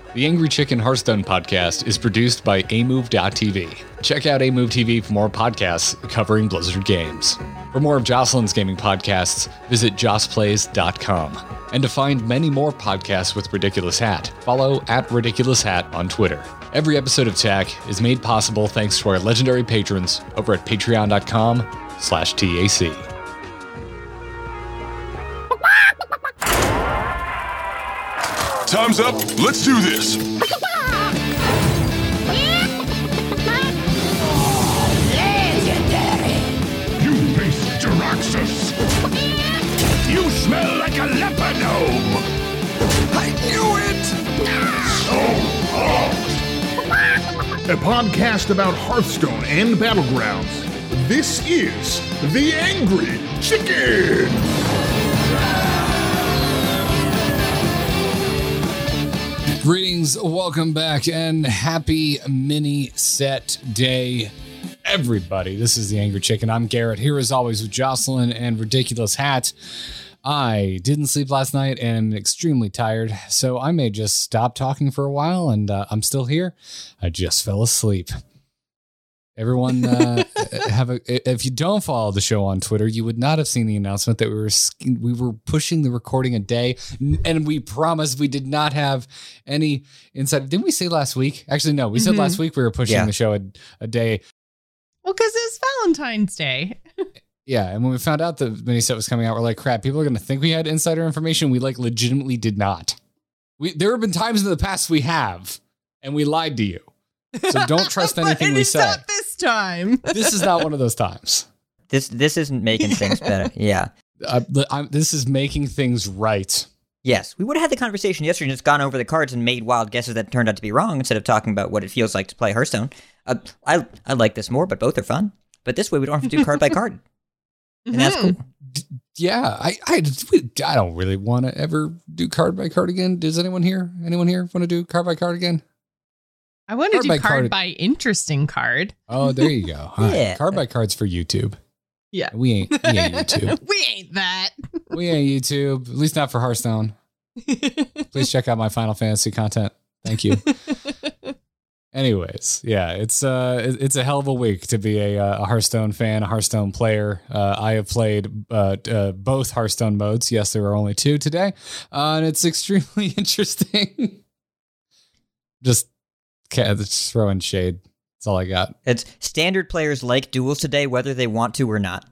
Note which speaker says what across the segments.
Speaker 1: The Angry Chicken Hearthstone podcast is produced by amove.tv. Check out Amove TV for more podcasts covering Blizzard games. For more of Jocelyn's gaming podcasts, visit jossplays.com. And to find many more podcasts with Ridiculous Hat, follow @RidiculousHat on Twitter. Every episode of TAC is made possible thanks to our legendary patrons over at patreon.com/TAC.
Speaker 2: Time's up. Let's do this.
Speaker 3: Legendary!
Speaker 2: You face Jaraxxus. You smell like a leper gnome. I knew it. So hot.
Speaker 4: A podcast about Hearthstone and Battlegrounds. This is The Angry Chicken!
Speaker 1: Greetings, welcome back, and happy mini set day, everybody. This is The Angry Chicken. I'm Garrett, here as always with Jocelyn and Ridiculous Hat. I didn't sleep last night and am extremely tired, so I may just stop talking for a while, and I'm still here. I just fell asleep. Everyone, if you don't follow the show on Twitter, you would not have seen the announcement that we were pushing the recording a day, and we promised we did not have any insight. Didn't we say last week? Actually, no, we said last week we were pushing the show a day.
Speaker 5: Well, because it's Valentine's Day.
Speaker 1: Yeah, and when we found out the mini set was coming out, we're like, crap, people are going to think we had insider information. We legitimately did not. There have been times in the past we have, and we lied to you. So don't trust anything we say.
Speaker 5: Not this time.
Speaker 1: This is not one of those times.
Speaker 6: This isn't making things better. Yeah.
Speaker 1: This is making things right.
Speaker 6: Yes. We would have had the conversation yesterday and just gone over the cards and made wild guesses that turned out to be wrong instead of talking about what it feels like to play Hearthstone. I like this more, but both are fun. But this way we don't have to do card by card. And that's cool.
Speaker 1: Yeah. I don't really want to ever do card by card again. Does anyone here want to do card by card again?
Speaker 5: I want to do card by interesting card.
Speaker 1: Oh, there you go.
Speaker 6: Yeah.
Speaker 1: Card by cards for YouTube.
Speaker 5: Yeah.
Speaker 1: We ain't YouTube.
Speaker 5: We ain't that.
Speaker 1: We ain't YouTube. At least not for Hearthstone. Please check out my Final Fantasy content. Thank you. Anyways, yeah, it's a hell of a week to be a Hearthstone fan, a Hearthstone player. I have played both Hearthstone modes. Yes, there are only two today, and it's extremely interesting. Just throwing shade. That's all I got.
Speaker 6: It's standard players like duels today, whether they want to or not.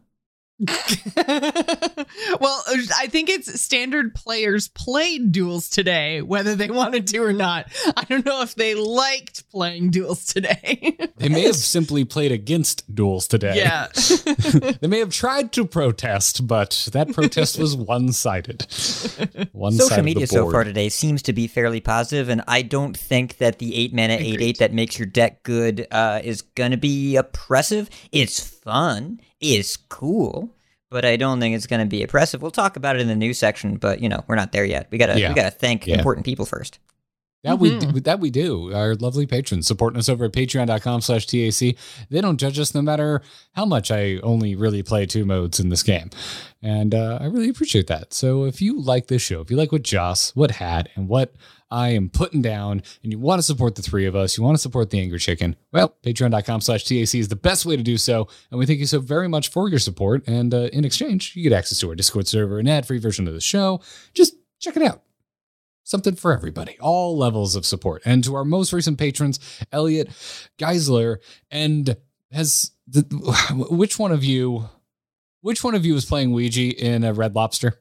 Speaker 5: Well, I think it's standard players played duels today, whether they wanted to or not. I don't know if they liked playing duels today.
Speaker 1: They may have simply played against duels today.
Speaker 5: Yeah.
Speaker 1: They may have tried to protest, but that protest was one-sided.
Speaker 6: Social media so far today seems to be fairly positive, and I don't think that the 8-mana 8/8 that makes your deck good is going to be oppressive. It's fun. Is cool, but I don't think it's going to be oppressive. We'll talk about it in the news section, but we're not there yet. We gotta thank important people first.
Speaker 1: That we do. Our lovely patrons supporting us over at patreon.com/TAC. They don't judge us no matter how much I only really play two modes in this game. And I really appreciate that. So if you like this show, if you like what Joss, what Hat, and what I am putting down, and you want to support the three of us, you want to support the Angry Chicken, well, patreon.com/TAC is the best way to do so. And we thank you so very much for your support. And in exchange, you get access to our Discord server, an ad-free version of the show. Just check it out. Something for everybody, all levels of support. And to our most recent patrons, Elliot Geisler, and which one of you is playing Ouija in a Red Lobster?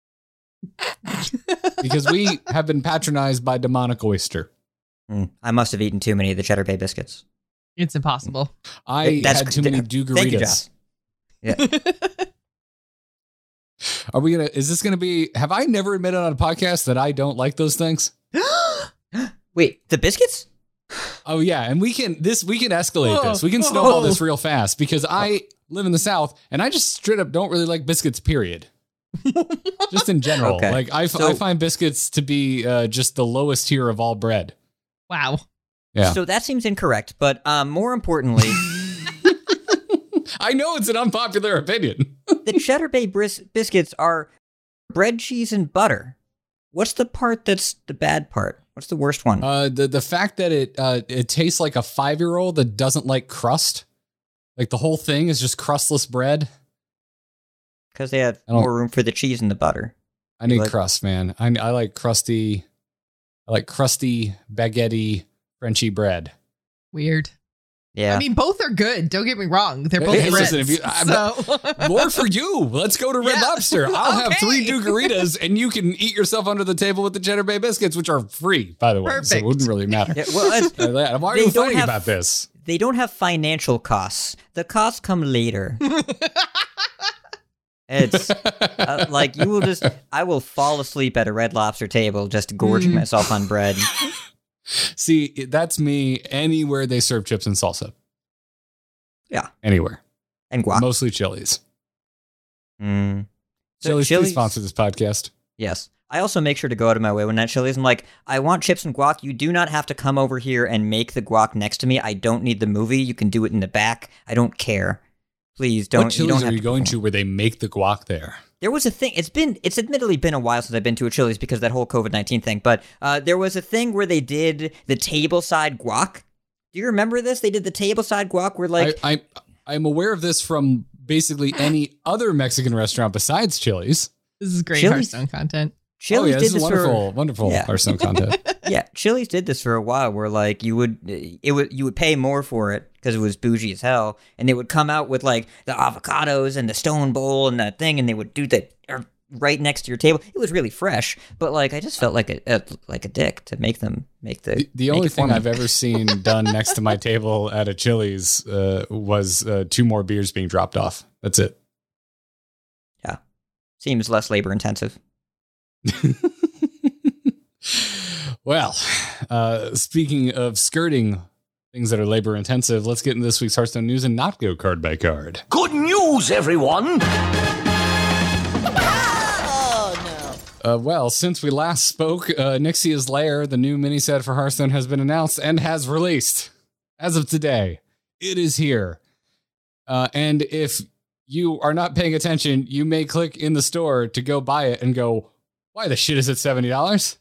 Speaker 1: Because we have been patronized by Demonic Oyster.
Speaker 6: I must have eaten too many of the Cheddar Bay biscuits.
Speaker 5: It's impossible.
Speaker 1: I had too many Dugaritas.
Speaker 6: Thank you, Joss. Yeah.
Speaker 1: Is this gonna be, have I never admitted on a podcast that I don't like those things?
Speaker 6: Wait, the biscuits?
Speaker 1: Oh yeah, and we can escalate this. We can snowball this real fast because I live in the South and I just straight up don't really like biscuits, period. Just in general.
Speaker 6: Okay.
Speaker 1: Like I find biscuits to be just the lowest tier of all bread.
Speaker 5: Wow.
Speaker 1: Yeah.
Speaker 6: So that seems incorrect, but more importantly,
Speaker 1: I know it's an unpopular opinion.
Speaker 6: the Cheddar Bay biscuits are bread, cheese, and butter. What's the part that's the bad part? What's the worst one?
Speaker 1: The fact that it tastes like a 5-year-old that doesn't like crust. Like the whole thing is just crustless bread.
Speaker 6: Because they had more room for the cheese and the butter.
Speaker 1: I need crust, man. I like crusty. I like crusty, baguette-y, Frenchy bread.
Speaker 5: Weird.
Speaker 6: Yeah.
Speaker 5: I mean, both are good. Don't get me wrong. They're both breads.
Speaker 1: Listen, more for you. Let's go to Red Lobster. I'll have 3 Dugaritas, and you can eat yourself under the table with the Cheddar Bay biscuits, which are free, by the way.
Speaker 5: Perfect.
Speaker 1: So it wouldn't really matter.
Speaker 6: Yeah, well,
Speaker 1: why are you fighting about this?
Speaker 6: They don't have financial costs. The costs come later. It's like I will fall asleep at a Red Lobster table just gorging myself on bread.
Speaker 1: See, that's me anywhere they serve chips and salsa.
Speaker 6: Yeah.
Speaker 1: Anywhere.
Speaker 6: And guac.
Speaker 1: Mostly Chili's.
Speaker 6: So
Speaker 1: Chili's, please sponsor this podcast.
Speaker 6: Yes. I also make sure to go out of my way when at Chili's. I'm like, I want chips and guac. You do not have to come over here and make the guac next to me. I don't need the movie. You can do it in the back. I don't care. Please don't.
Speaker 1: What Chili's are you going to where they make the guac there?
Speaker 6: There was a thing. It's admittedly been a while since I've been to a Chili's because of that whole COVID-19 thing. But there was a thing where they did the tableside guac. Do you remember this? They did the tableside guac where like
Speaker 1: I'm aware of this from basically any other Mexican restaurant besides Chili's.
Speaker 5: This is great Hearthstone content.
Speaker 6: Chili's did this
Speaker 1: wonderful Hearthstone content.
Speaker 6: Yeah, Chili's did this for a while, where like you would pay more for it because it was bougie as hell, and they would come out with like the avocados and the stone bowl and that thing, and they would do that right next to your table. It was really fresh, but like I just felt like a dick to make the
Speaker 1: only thing I've ever seen done next to my table at a Chili's was 2 more beers being dropped off. That's it.
Speaker 6: Yeah, seems less labor intensive.
Speaker 1: Well, speaking of skirting things that are labor intensive, let's get into this week's Hearthstone news and not go card by card.
Speaker 2: Good news, everyone!
Speaker 1: Well, since we last spoke, Nixia's Lair, the new mini set for Hearthstone, has been announced and has released. As of today, it is here. And if you are not paying attention, you may click in the store to go buy it and go, why the shit is it $70?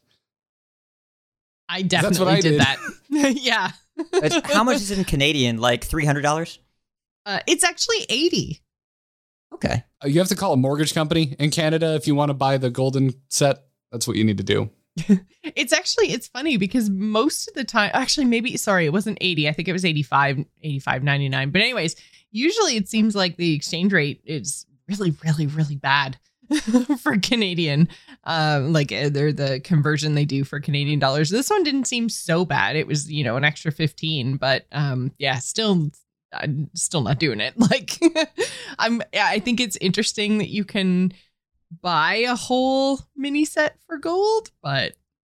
Speaker 5: I definitely did that. Yeah.
Speaker 6: How much is it in Canadian? Like $300?
Speaker 5: It's actually $80.
Speaker 6: Okay.
Speaker 1: You have to call a mortgage company in Canada if you want to buy the golden set. That's what you need to do.
Speaker 5: It's funny because most of the time, actually, it wasn't 80. I think it was 85.99. But anyways, usually it seems like the exchange rate is really, really, really bad for Canadian. Like they're the conversion they do for Canadian dollars. This one didn't seem so bad. It was, an extra 15, but still I'm still not doing it. Like I think it's interesting that you can buy a whole mini set for gold, but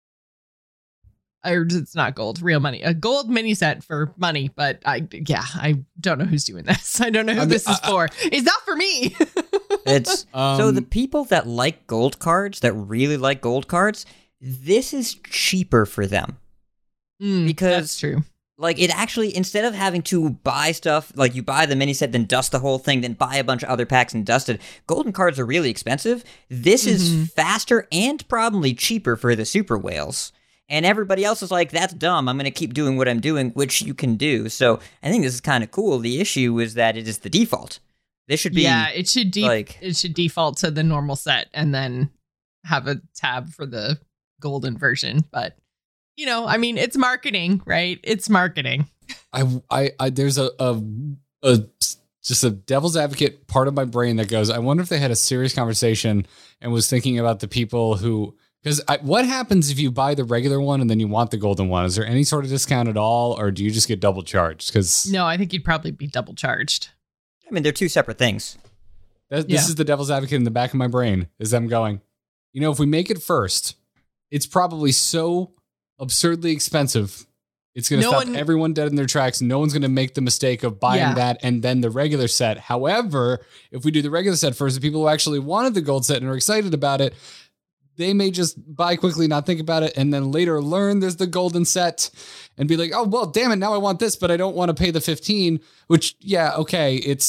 Speaker 5: it's not gold, real money. A gold mini set for money, but I don't know who's doing this. I don't know who this is for. It's not for me.
Speaker 6: It's so the people that like gold cards, that really like gold cards, this is cheaper for them. Because
Speaker 5: that's true.
Speaker 6: Like it actually, instead of having to buy stuff, like you buy the mini set, then dust the whole thing, then buy a bunch of other packs and dust it. Golden cards are really expensive. This is faster and probably cheaper for the super whales. And everybody else is like, that's dumb. I'm going to keep doing what I'm doing, which you can do. So I think this is kind of cool. The issue is that it is the default. This should be
Speaker 5: it should default to the normal set and then have a tab for the golden version. But it's marketing, right? It's marketing.
Speaker 1: I there's just a devil's advocate part of my brain that goes, I wonder if they had a serious conversation and was thinking about the people who, because what happens if you buy the regular one and then you want the golden one? Is there any sort of discount at all, or do you just get double charged? Because
Speaker 5: no, I think you'd probably be double charged.
Speaker 6: I mean, they're two separate things.
Speaker 1: This is the devil's advocate in the back of my brain, is them going, if we make it first, it's probably so absurdly expensive. It's going to stop everyone dead in their tracks. No one's going to make the mistake of buying that and then the regular set. However, if we do the regular set first, the people who actually wanted the gold set and are excited about it, they may just buy quickly, not think about it, and then later learn there's the golden set and be like, oh, well, damn it, now I want this, but I don't want to pay the 15, which, okay, it's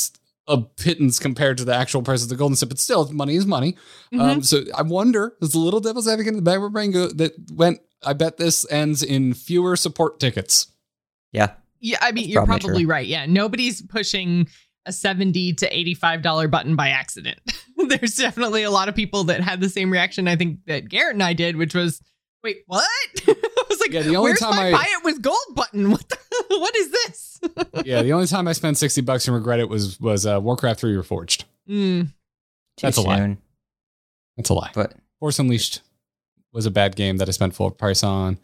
Speaker 1: a pittance compared to the actual price of the golden set, but still, money is money. So I wonder, there's a little devil's advocate in the back of my brain I bet this ends in fewer support tickets.
Speaker 6: Yeah.
Speaker 5: Yeah, I mean, you're probably right. Yeah, nobody's pushing a $70 to $85 button by accident. There's definitely a lot of people that had the same reaction I think that Garrett and I did, which was, wait, what? I was like, the only where's time my buy it with gold button? What is this?
Speaker 1: Yeah, the only time I spent $60 and regret it was Warcraft 3 Reforged. That's a lie. That's a lie. But Force Unleashed was a bad game that I spent full price on.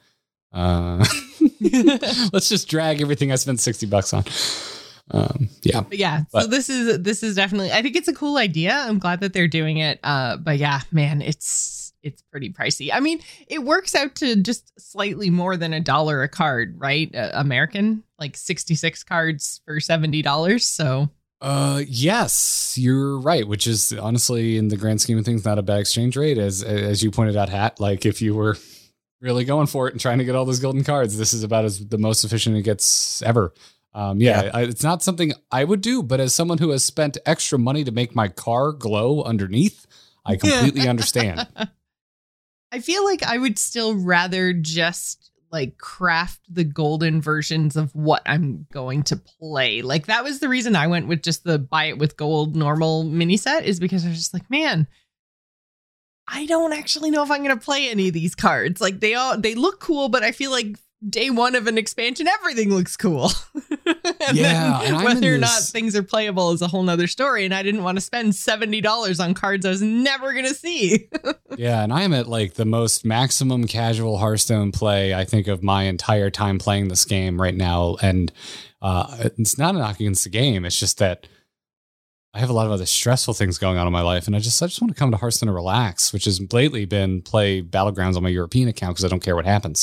Speaker 1: Let's just drag everything I spent $60 on. So this is definitely, I think it's a cool idea. I'm glad that they're doing it. But yeah, man, it's pretty pricey. I mean, it works out to just slightly more than $1 a card, right? American, like 66 cards for $70. So yes, you're right, which is honestly in the grand scheme of things not a bad exchange rate, as you pointed out, Hat. Like if you were really going for it and trying to get all those golden cards, this is about the most efficient it gets ever. It's not something I would do, but as someone who has spent extra money to make my car glow underneath, I completely understand.
Speaker 5: I feel like I would still rather just like craft the golden versions of what I'm going to play. Like that was the reason I went with just the buy it with gold normal mini set, is because I was just like, man, I don't actually know if I'm going to play any of these cards. Like they look cool, but I feel like day one of an expansion, everything looks cool. and whether or not things are playable is a whole nother story. And I didn't want to spend $70 on cards I was never going to see.
Speaker 1: Yeah. And I am at like the most maximum casual Hearthstone play, I think, of my entire time playing this game right now. And it's not a knock against the game. It's just that I have a lot of other stressful things going on in my life. And I just want to come to Hearthstone and relax, which has lately been play Battlegrounds on my European account because I don't care what happens.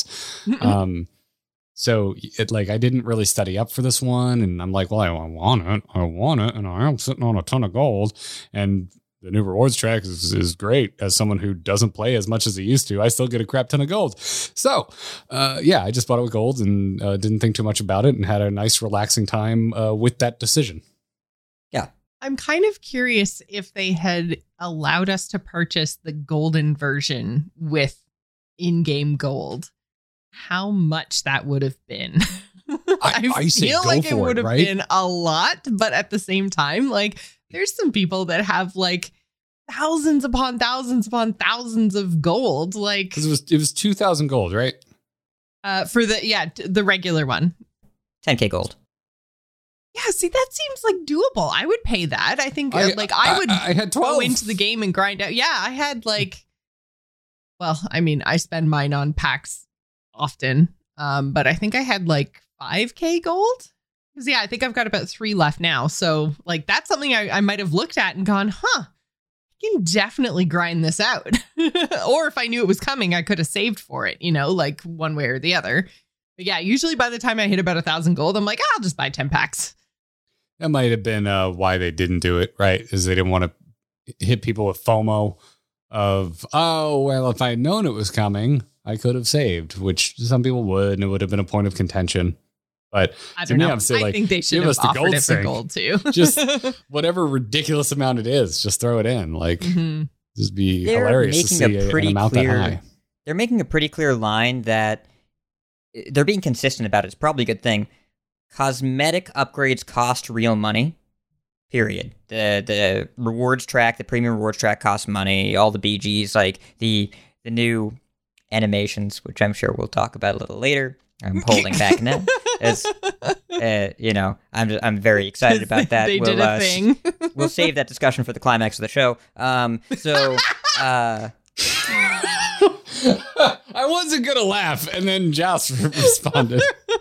Speaker 1: So I didn't really study up for this one. And I'm like, well, I want it. And I'm sitting on a ton of gold. And the new rewards track is great. As someone who doesn't play as much as he used to, I still get a crap ton of gold. So, I just bought it with gold and didn't think too much about it and had a nice relaxing time with that decision.
Speaker 6: Yeah.
Speaker 5: I'm kind of curious if they had allowed us to purchase the golden version with in-game gold, how much that would have been. I feel like it would have been a lot, but at the same time, like there's some people that have like thousands upon thousands upon thousands of gold. Like
Speaker 1: it was 2,000 gold, right?
Speaker 5: For the regular one,
Speaker 6: 10K gold.
Speaker 5: Yeah, see, that seems like doable. I would pay that. I think I had 12. Go into the game and grind out. Yeah, I had I spend mine on packs often. But I think I had like 5K gold. Because I think I've got about 3 left now. So like that's something I might have looked at and gone, I can definitely grind this out. Or if I knew it was coming, I could have saved for it, like one way or the other. But yeah, usually by the time I hit about 1,000 gold, I'm like, I'll just buy 10 packs.
Speaker 1: That might have been why they didn't do it, right? Is they didn't want to hit people with FOMO of, if I had known it was coming, I could have saved, which some people would, and it would have been a point of contention. But
Speaker 5: I don't know. I think they should have offered it for gold too.
Speaker 1: Just whatever ridiculous amount it is, just throw it in. Like, just be hilarious to see an amount that high.
Speaker 6: They're making a pretty clear line that they're being consistent about it. It's probably a good thing. Cosmetic upgrades cost real money, period. The rewards track, the premium rewards track costs money. All the BGs, like the new animations, which I'm sure we'll talk about a little later. I'm holding back now. As I'm very excited about that.
Speaker 5: They did a thing.
Speaker 6: We'll save that discussion for the climax of the show.
Speaker 1: I wasn't gonna laugh, and then Joss responded.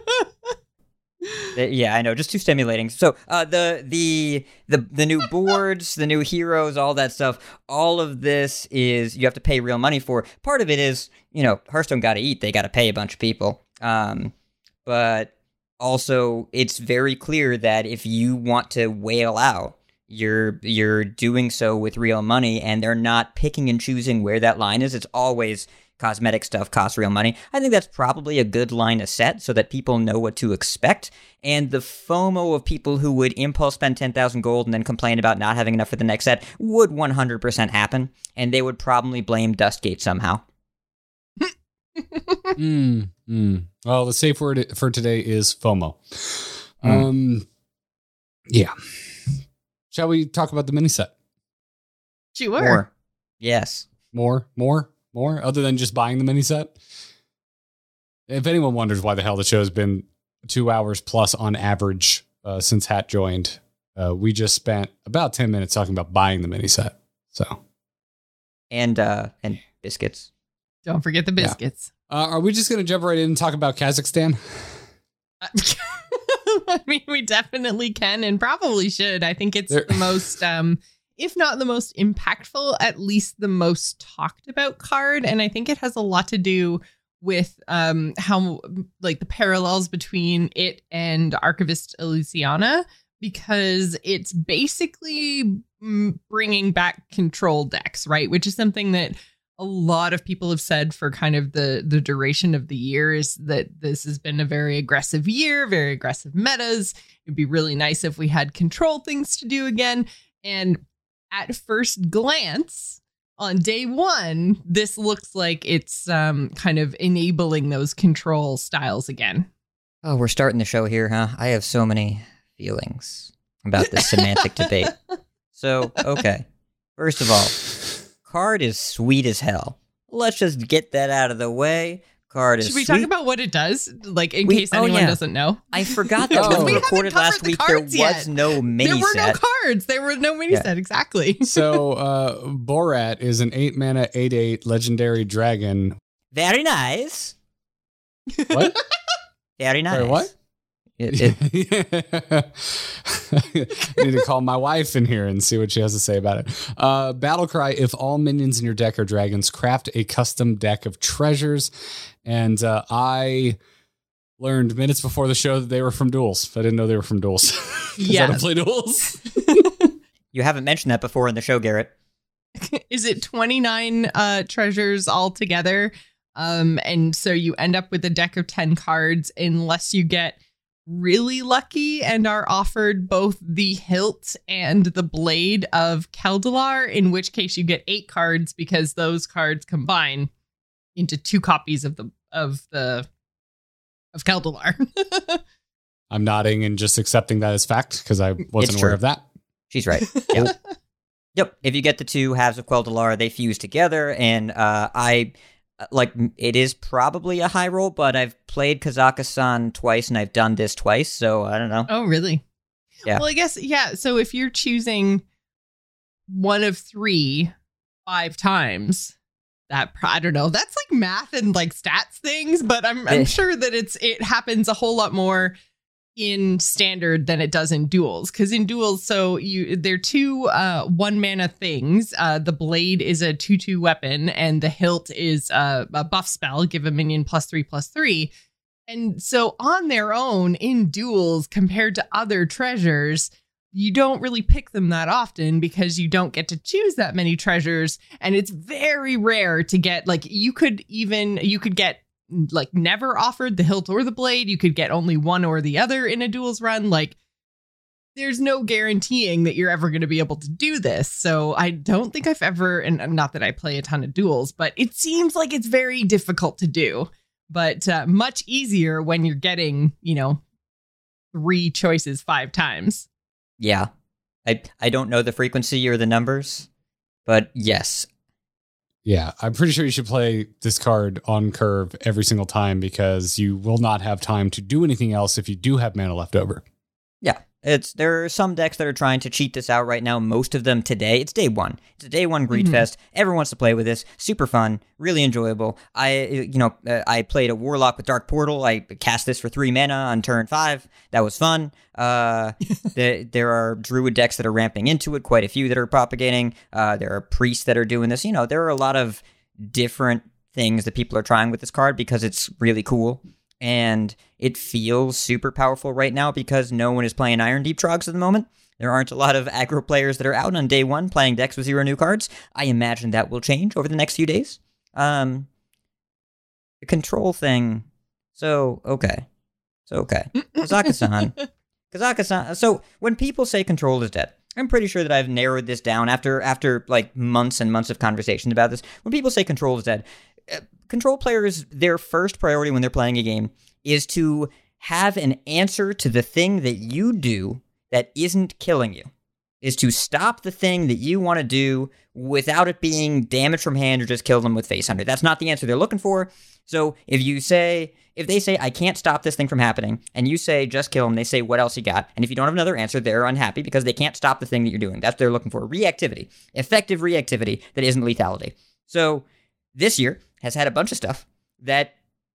Speaker 6: Yeah, I know, just too stimulating. So the new boards, the new heroes, all that stuff, all of this is you have to pay real money for. Part of it is, Hearthstone got to eat; they got to pay a bunch of people. But also, it's very clear that if you want to whale out, you're doing so with real money, and they're not picking and choosing where that line is. It's always cosmetic stuff costs real money. I think that's probably a good line to set so that people know what to expect. And the FOMO of people who would impulse spend 10,000 gold and then complain about not having enough for the next set would 100% happen. And they would probably blame Dustgate somehow.
Speaker 1: Well, the safe word for today is FOMO. Yeah. Shall we talk about the mini set?
Speaker 5: Sure.
Speaker 6: More. Yes.
Speaker 1: More, other than just buying the mini set. If anyone wonders why the hell the show has been 2 hours plus on average since Hat joined, we just spent about 10 minutes talking about buying the mini set. So,
Speaker 6: and biscuits.
Speaker 5: Don't forget the biscuits.
Speaker 1: Yeah. Are we just going to jump right in and talk about Kazakhstan?
Speaker 5: I mean, we definitely can and probably should. I think it's the most, if not the most impactful, at least the most talked about card. And I think it has a lot to do with how, like, the parallels between it and Archivist Elysiana, because it's basically bringing back control decks, right? Which is something that a lot of people have said for kind of the duration of the year, is that this has been a very aggressive year, very aggressive metas. It'd be really nice if we had control things to do again. And at first glance, on day one, this looks like it's kind of enabling those control styles again.
Speaker 6: Oh, we're starting the show here, huh? I have so many feelings about this semantic debate. So, okay. First of all, card is sweet as hell. Let's just get that out of the way. Card is
Speaker 5: Should we
Speaker 6: sweet.
Speaker 5: talk about what it does? Like, in case anyone doesn't know.
Speaker 6: I forgot that when we recorded last week, there was no mini set.
Speaker 5: There were no cards. There were no mini set, exactly.
Speaker 1: So, Borat is an 8-mana, 8/8 legendary dragon.
Speaker 6: Very nice.
Speaker 1: What?
Speaker 6: Very nice.
Speaker 1: Sorry, what? I need to call my wife in here and see what she has to say about it. Battle cry: if all minions in your deck are dragons, craft a custom deck of treasures. And I learned minutes before the show that they were from Duels. I didn't know they were from Duels.
Speaker 5: Yeah.
Speaker 1: I don't play Duels.
Speaker 6: You haven't mentioned that before in the show, Garrett.
Speaker 5: Is it 29 treasures altogether? And so you end up with a deck of 10 cards unless you get really lucky and are offered both the hilt and the blade of Keldalar, in which case you get 8 cards because those cards combine into 2 copies of Keldalar.
Speaker 1: I'm nodding and just accepting that as fact because I wasn't aware of that.
Speaker 6: She's right. Yep. Yep. If you get the 2 halves of Quel'Dalar, they fuse together, and it is probably a high roll, but I've played Kazakhstan twice and I've done this twice, so I don't know.
Speaker 5: Oh, really?
Speaker 6: Yeah.
Speaker 5: Well, I guess, yeah. So if you're choosing one of 3 5 times, that, I don't know, that's like math and like stats things, but I'm sure that it happens a whole lot more in standard than it does in duels, because in duels, so they're 2 1-mana things. The blade is a 2/2 weapon, and the hilt is a buff spell, give a minion +3/+3. And so on their own in duels, compared to other treasures, you don't really pick them that often because you don't get to choose that many treasures, and it's very rare to get, like, you could get like never offered the hilt or the blade. You could get only one or the other in a duels run. Like, there's no guaranteeing that you're ever going to be able to do this. So I don't think I've ever, and not that I play a ton of duels, but it seems like it's very difficult to do, but much easier when you're getting, 3 choices 5 times.
Speaker 6: Yeah. I don't know the frequency or the numbers, but yes.
Speaker 1: Yeah, I'm pretty sure you should play this card on curve every single time because you will not have time to do anything else if you do have mana left over.
Speaker 6: Yeah, there are some decks that are trying to cheat this out right now. Most of them today. It's day 1. It's a day 1 Greed Fest. Everyone wants to play with this. Super fun, really enjoyable. I played a Warlock with Dark Portal. I cast this for 3 mana on turn 5. That was fun. There are Druid decks that are ramping into it. Quite a few that are propagating. There are priests that are doing this. There are a lot of different things that people are trying with this card because it's really cool. And it feels super powerful right now because no one is playing Iron Deep Trogs at the moment. There aren't a lot of aggro players that are out on day 1 playing decks with 0 new cards. I imagine that will change over the next few days. the control thing. So, okay. Kazaka-san. So when people say control is dead, I'm pretty sure that I've narrowed this down after like months and months of conversation about this. When people say control is dead, control players, their first priority when they're playing a game is to have an answer to the thing that you do that isn't killing you. Is to stop the thing that you want to do without it being damage from hand or just kill them with Face Hunter. That's not the answer they're looking for. So if they say, I can't stop this thing from happening, and you say, just kill them, they say, what else you got? And if you don't have another answer, they're unhappy because they can't stop the thing that you're doing. That's what they're looking for. Reactivity. Effective reactivity that isn't lethality. So this year has had a bunch of stuff that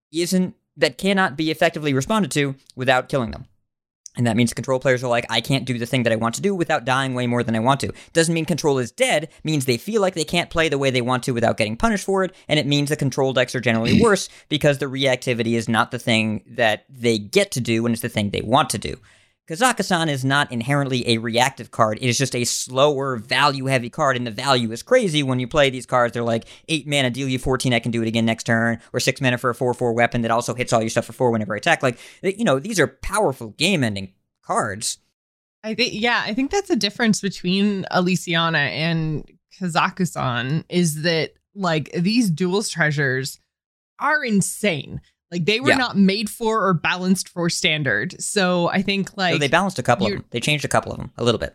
Speaker 6: cannot be effectively responded to without killing them. And that means control players are like, I can't do the thing that I want to do without dying way more than I want to. Doesn't mean control is dead, means they feel like they can't play the way they want to without getting punished for it, and it means the control decks are generally worse because the reactivity is not the thing that they get to do and it's the thing they want to do. Kazaka-san is not inherently a reactive card. It is just a slower, value-heavy card, and the value is crazy when you play these cards. They're like, 8 mana, deal you 14, I can do it again next turn, or 6 mana for a 4/4 weapon that also hits all your stuff for 4 whenever I attack. Like, these are powerful game-ending cards.
Speaker 5: I think that's a difference between Elysiana and Kazaka-san is that, like, these duels treasures are insane. Like, they were not made for or balanced for standard. So I think, like...
Speaker 6: So they balanced a couple of them. They changed a couple of them, a little bit.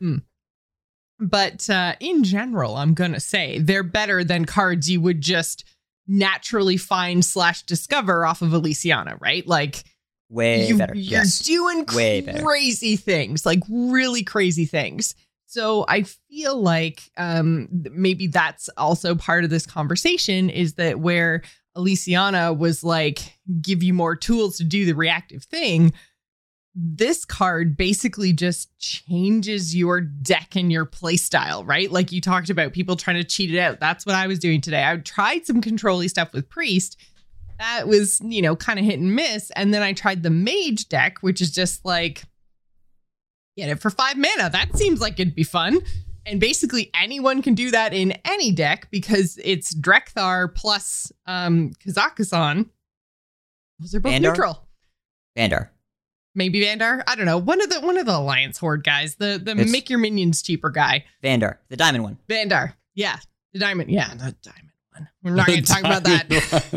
Speaker 5: But in general, I'm going to say they're better than cards you would just naturally find / discover off of Elysiana, right? Like...
Speaker 6: Way better.
Speaker 5: You're doing crazy things, like really crazy things. So I feel like maybe that's also part of this conversation is that where Elysiana was like, give you more tools to do the reactive thing. This card basically just changes your deck and your play style, right? Like you talked about people trying to cheat it out. That's what I was doing today. I tried some control-y stuff with Priest. That was, kind of hit and miss. And then I tried the Mage deck, which is just like, get it for 5 mana. That seems like it'd be fun. And basically anyone can do that in any deck because it's Drekthar plus Kazaka-san. Those are both neutral.
Speaker 6: Vandar.
Speaker 5: Maybe Vandar. I don't know. One of the Alliance Horde guys. The make your minions cheaper guy.
Speaker 6: Vandar. The diamond one.
Speaker 5: Vandar. Yeah. The diamond. Yeah. The diamond one. We're not going to talk about that.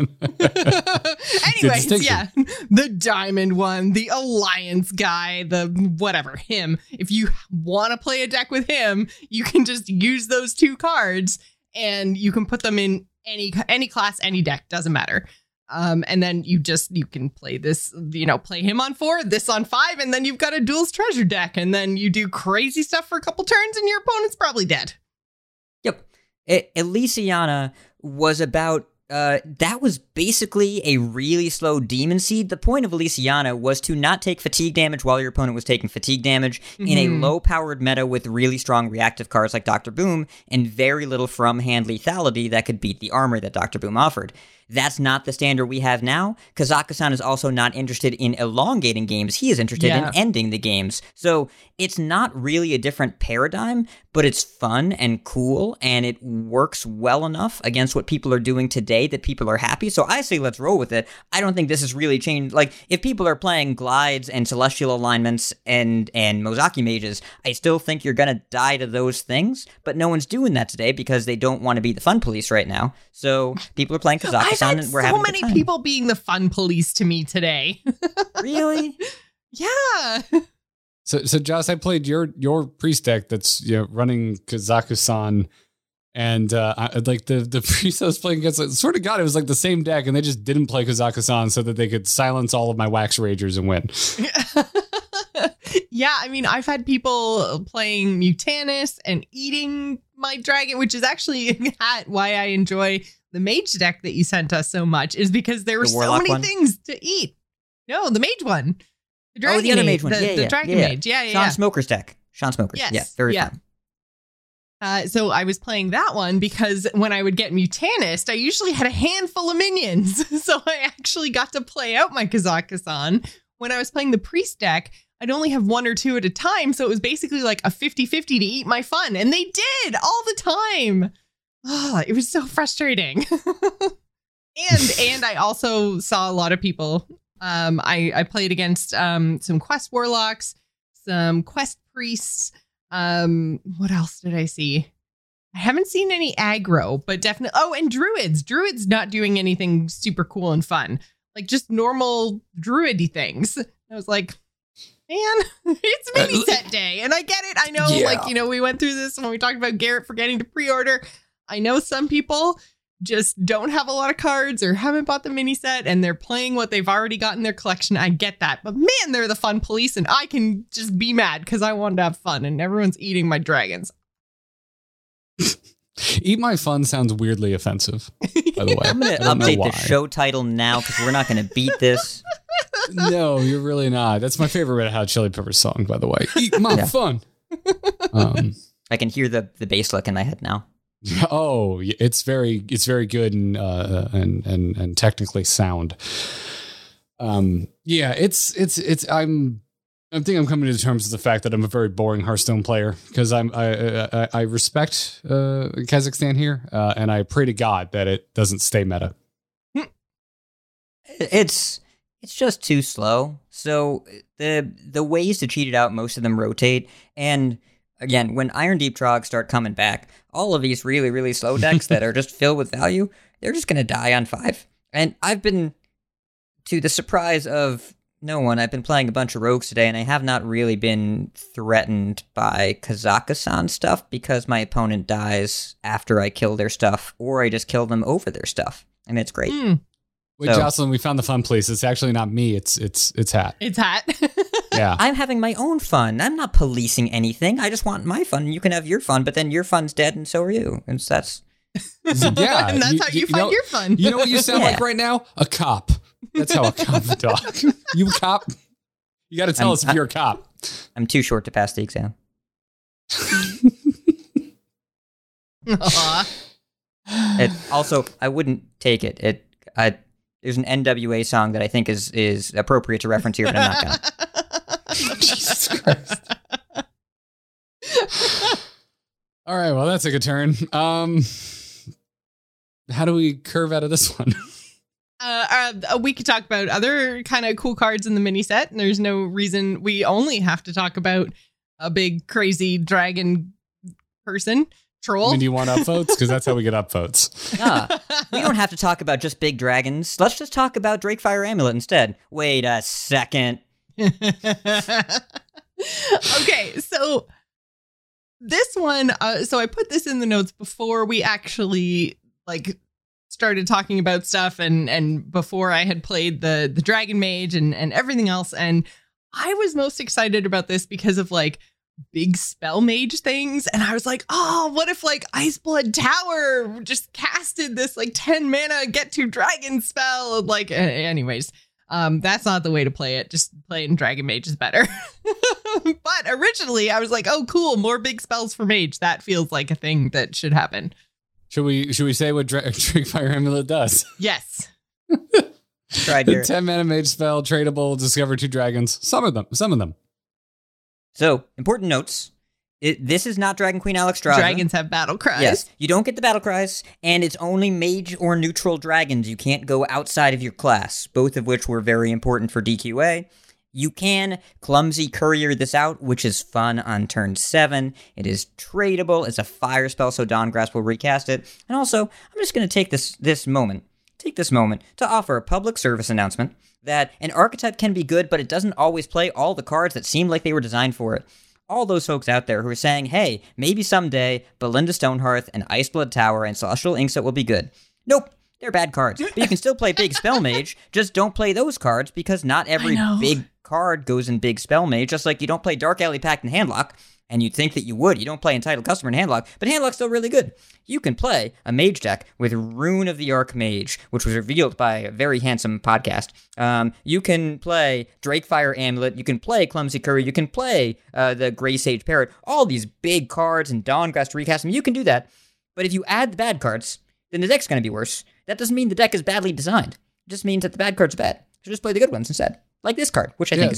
Speaker 5: Anyways, yeah. The diamond one. The Alliance guy. The whatever. Him. If you want to play a deck with him, you can just use those 2 cards and you can put them in any class, any deck. Doesn't matter. And then you can play this, play him on 4, this on 5, and then you've got a Duel's Treasure deck, and then you do crazy stuff for a couple turns, and your opponent's probably dead.
Speaker 6: Yep. Elysiana was about, that was basically a really slow Demon Seed. The point of Elysiana was to not take fatigue damage while your opponent was taking fatigue damage in a low-powered meta with really strong reactive cards like Dr. Boom, and very little from-hand lethality that could beat the armor that Dr. Boom offered. That's not the standard we have now. Kazaka-san is also not interested in elongating games. He is interested in ending the games. So it's not really a different paradigm, but it's fun and cool, and it works well enough against what people are doing today that people are happy. So I say let's roll with it. I don't think this has really changed. Like, if people are playing Glides and Celestial Alignments and Mozaki Mages, I still think you're going to die to those things, but no one's doing that today because they don't want to be the fun police right now. So people are playing Kazaka-san.
Speaker 5: We're so many people being the fun police to me today.
Speaker 6: Really?
Speaker 5: Yeah.
Speaker 1: So Joss, I played your priest deck that's running Kazaka-san, and like the priest I was playing against, sort of God, it was like the same deck, and they just didn't play Kazaka-san so that they could silence all of my Wax Ragers and win.
Speaker 5: Yeah, I mean, I've had people playing Mutanus and eating my dragon, which is actually why I enjoy the Mage deck that you sent us so much, is because there were so many things to eat. No, the Mage one. The Dragon
Speaker 6: the other Mage one.
Speaker 5: The Dragon Mage. Yeah.
Speaker 6: Sean Smoker's deck. Sean Smoker's.
Speaker 5: Yes.
Speaker 6: Yeah, very fun.
Speaker 5: So I was playing that one because when I would get Mutanist, I usually had a handful of minions. So I actually got to play out my Kazaka-san. When I was playing the Priest deck, I'd only have 1 or 2 at a time. So it was basically like a 50-50 to eat my fun. And they did all the time. Oh, it was so frustrating. And I also saw a lot of people. I played against some quest warlocks, some quest priests. What else did I see? I haven't seen any aggro, but definitely. Oh, and druids. Druids not doing anything super cool and fun, like just normal druidy things. I was like, man, it's mini set day, and I get it. I know, like, you know, we went through this when we talked about Garrett forgetting to pre-order. I know some people just don't have a lot of cards or haven't bought the mini set and they're playing what they've already got in their collection. I get that. But man, they're the fun police and I can just be mad because I wanted to have fun and everyone's eating my dragons.
Speaker 1: Eat my fun sounds weirdly offensive, by the way.
Speaker 6: I'm going to update the show title now because we're not going to beat this.
Speaker 1: No, you're really not. That's my favorite Red Hot Chili Peppers song, by the way. Eat my fun.
Speaker 6: I can hear the bass lick in my head now.
Speaker 1: Oh, it's very good and technically sound. Yeah, it's I think I'm coming to terms with the fact that I'm a very boring Hearthstone player because I respect Kazakhstan here, and I pray to God that it doesn't stay meta.
Speaker 6: It's just too slow. So the ways to cheat it out, most of them rotate. And again, when Iron Deep Trogg start coming back, all of these really, really slow decks that are just filled with value, they're just going to die on 5. And I've been, to the surprise of no one, I've been playing a bunch of rogues today, and I have not really been threatened by Kazakhstan stuff because my opponent dies after I kill their stuff, or I just kill them over their stuff. And it's great.
Speaker 1: Wait, Jocelyn, we found the fun place. It's actually not me. It's Hat.
Speaker 5: It's Hat.
Speaker 1: Yeah.
Speaker 6: I'm having my own fun. I'm not policing anything. I just want my fun. You can have your fun, but then your fun's dead, and so are you. And that's...
Speaker 1: Yeah.
Speaker 5: And that's how you find your fun.
Speaker 1: You know what you sound like right now? A cop. That's how a cop would talk. You a cop? You got to tell us if you're a cop.
Speaker 6: I'm too short to pass the exam. Also, I wouldn't take it. There's an NWA song that I think is appropriate to reference here, but I'm not gonna.
Speaker 1: Jesus Christ. All right, well, that took a turn. How do we curve out of this one?
Speaker 5: We could talk about other kind of cool cards in the mini set. And there's no reason we only have to talk about a big crazy dragon person. Troll.
Speaker 1: I mean, do you want upvotes? Because that's how we get upvotes.
Speaker 6: We don't have to talk about just big dragons. Let's just talk about Drakefire Amulet instead. Wait a second.
Speaker 5: Okay, so this one, so I put this in the notes before we actually started talking about stuff and before I had played the Dragon Mage and everything else. And I was most excited about this because of big spell mage things, and I was like, oh, what if Iceblood Tower just casted this 10 mana get to dragon spell? Anyways, that's not the way to play it. Just playing Dragon Mage is better. But originally I was like, oh cool, more big spells for mage. That feels like a thing that should happen.
Speaker 1: Should we say what Drakefire Amulet does?
Speaker 5: Yes.
Speaker 1: The 10 mana mage spell, tradable, discover 2 dragons. Some of them.
Speaker 6: So, important notes. This is not Dragon Queen Alexstrasza.
Speaker 5: Dragons have battle cries.
Speaker 6: Yes, you don't get the battle cries, and it's only mage or neutral dragons. You can't go outside of your class, both of which were very important for DQA. You can Clumsy Courier this out, which is fun on turn 7. It is tradable. It's a fire spell, so Dawngrasp will recast it. And also, I'm just going to take this moment to offer a public service announcement that an archetype can be good, but it doesn't always play all the cards that seem like they were designed for it. All those folks out there who are saying, hey, maybe someday Belinda Stonehearth and Iceblood Tower and Celestial Inkset will be good. Nope, they're bad cards. But you can still play Big Spell Mage, just don't play those cards because not every big card goes in Big Spell Mage, just like you don't play Dark Alley Pact and Handlock, and you'd think that you would. You don't play Entitled Customer and Handlock, but Handlock's still really good. You can play a mage deck with Rune of the Archmage, which was revealed by a very handsome podcast. You can play Drakefire Amulet. You can play Clumsy Courier. You can play the Grey Sage Parrot. All these big cards and Dawngrasp recast them. You can do that. But if you add the bad cards, then the deck's going to be worse. That doesn't mean the deck is badly designed. It just means that the bad cards are bad. So just play the good ones instead. Like this card, which I think is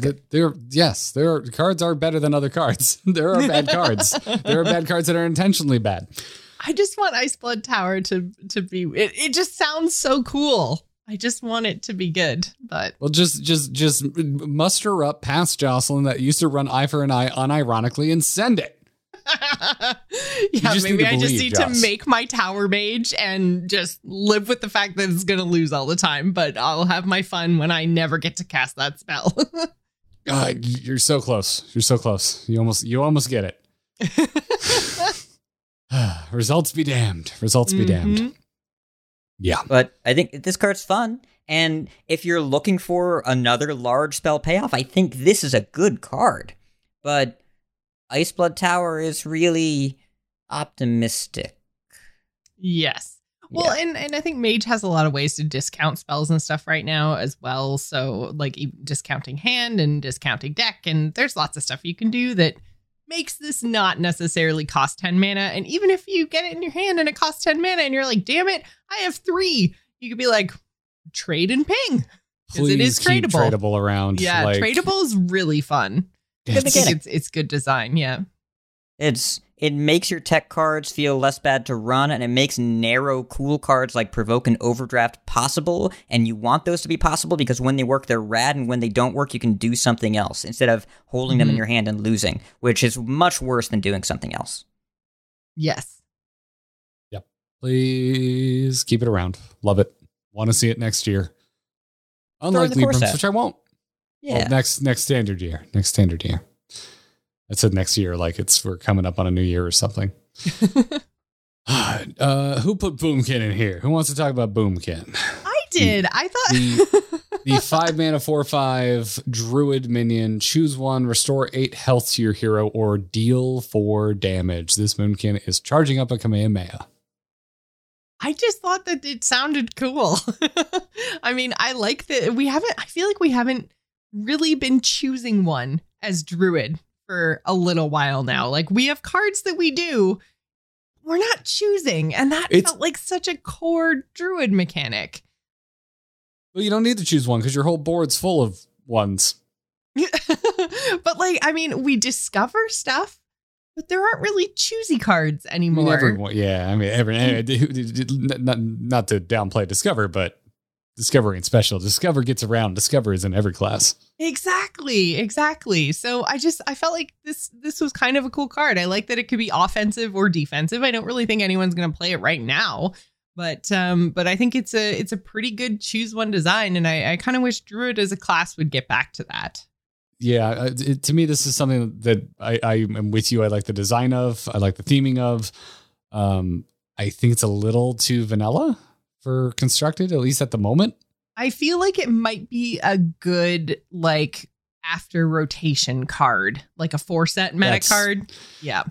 Speaker 6: good.
Speaker 1: Cards are better than other cards. There are bad cards. There are bad cards that are intentionally bad.
Speaker 5: I just want Ice Blood Tower to be. It just sounds so cool. I just want it to be good. But
Speaker 1: well, just muster up past Jocelyn that used to run Eye for an Eye unironically and send it.
Speaker 5: Yeah, maybe I just need to make my tower mage and just live with the fact that it's gonna lose all the time, but I'll have my fun when I never get to cast that spell.
Speaker 1: You're so close. You're so close. You almost get it. Results be damned. Results be damned. Yeah.
Speaker 6: But I think this card's fun. And if you're looking for another large spell payoff, I think this is a good card. But Ice Blood Tower is really optimistic.
Speaker 5: Yes. Well, yeah. and I think Mage has a lot of ways to discount spells and stuff right now as well. So like discounting hand and discounting deck. And there's lots of stuff you can do that makes this not necessarily cost 10 mana. And even if you get it in your hand and it costs 10 mana and you're like, damn it, I have 3. You could be like, trade and ping. Because it is
Speaker 1: keep tradable around.
Speaker 5: Yeah, tradable is really fun. It's good design, yeah.
Speaker 6: It makes your tech cards feel less bad to run, and it makes narrow, cool cards like Provoke and Overdraft possible, and you want those to be possible because when they work, they're rad, and when they don't work, you can do something else instead of holding them in your hand and losing, which is much worse than doing something else.
Speaker 5: Yes.
Speaker 1: Yep. Please keep it around. Love it. Want to see it next year. Unlike Librams, which I won't.
Speaker 6: Yeah.
Speaker 1: Well, next standard year. Next standard year. I said next year, like we're coming up on a new year or something. Who put Boomkin in here? Who wants to talk about Boomkin?
Speaker 5: I did. I thought
Speaker 1: the 5 mana 4/5 druid minion. Choose one, restore 8 health to your hero, or deal 4 damage. This Boomkin is charging up a Kamehameha.
Speaker 5: I just thought that it sounded cool. I mean, I like that I feel like we haven't really been choosing one as druid for a little while now. Like, we have cards that we do, we're not choosing, and that felt like such a core druid mechanic.
Speaker 1: Well, you don't need to choose one because your whole board's full of ones.
Speaker 5: But like, I mean, we discover stuff, but there aren't really choosy cards anymore.
Speaker 1: Not to downplay Discover, but Discover ain't special. Discover gets around. Discover is in every class. Exactly. So I felt like this was kind of a cool card. I like that it could be offensive or defensive. I don't really think anyone's going to play it right now, but I think it's a pretty good choose one design, and I kind of wish Druid as a class would get back to that. Yeah, to me, this is something that I am with you. I like the design of. I like the theming of. I think it's a little too vanilla for Constructed, at least at the moment.
Speaker 5: I feel like it might be a good, like, after rotation card, like a 4-set meta card. Yeah.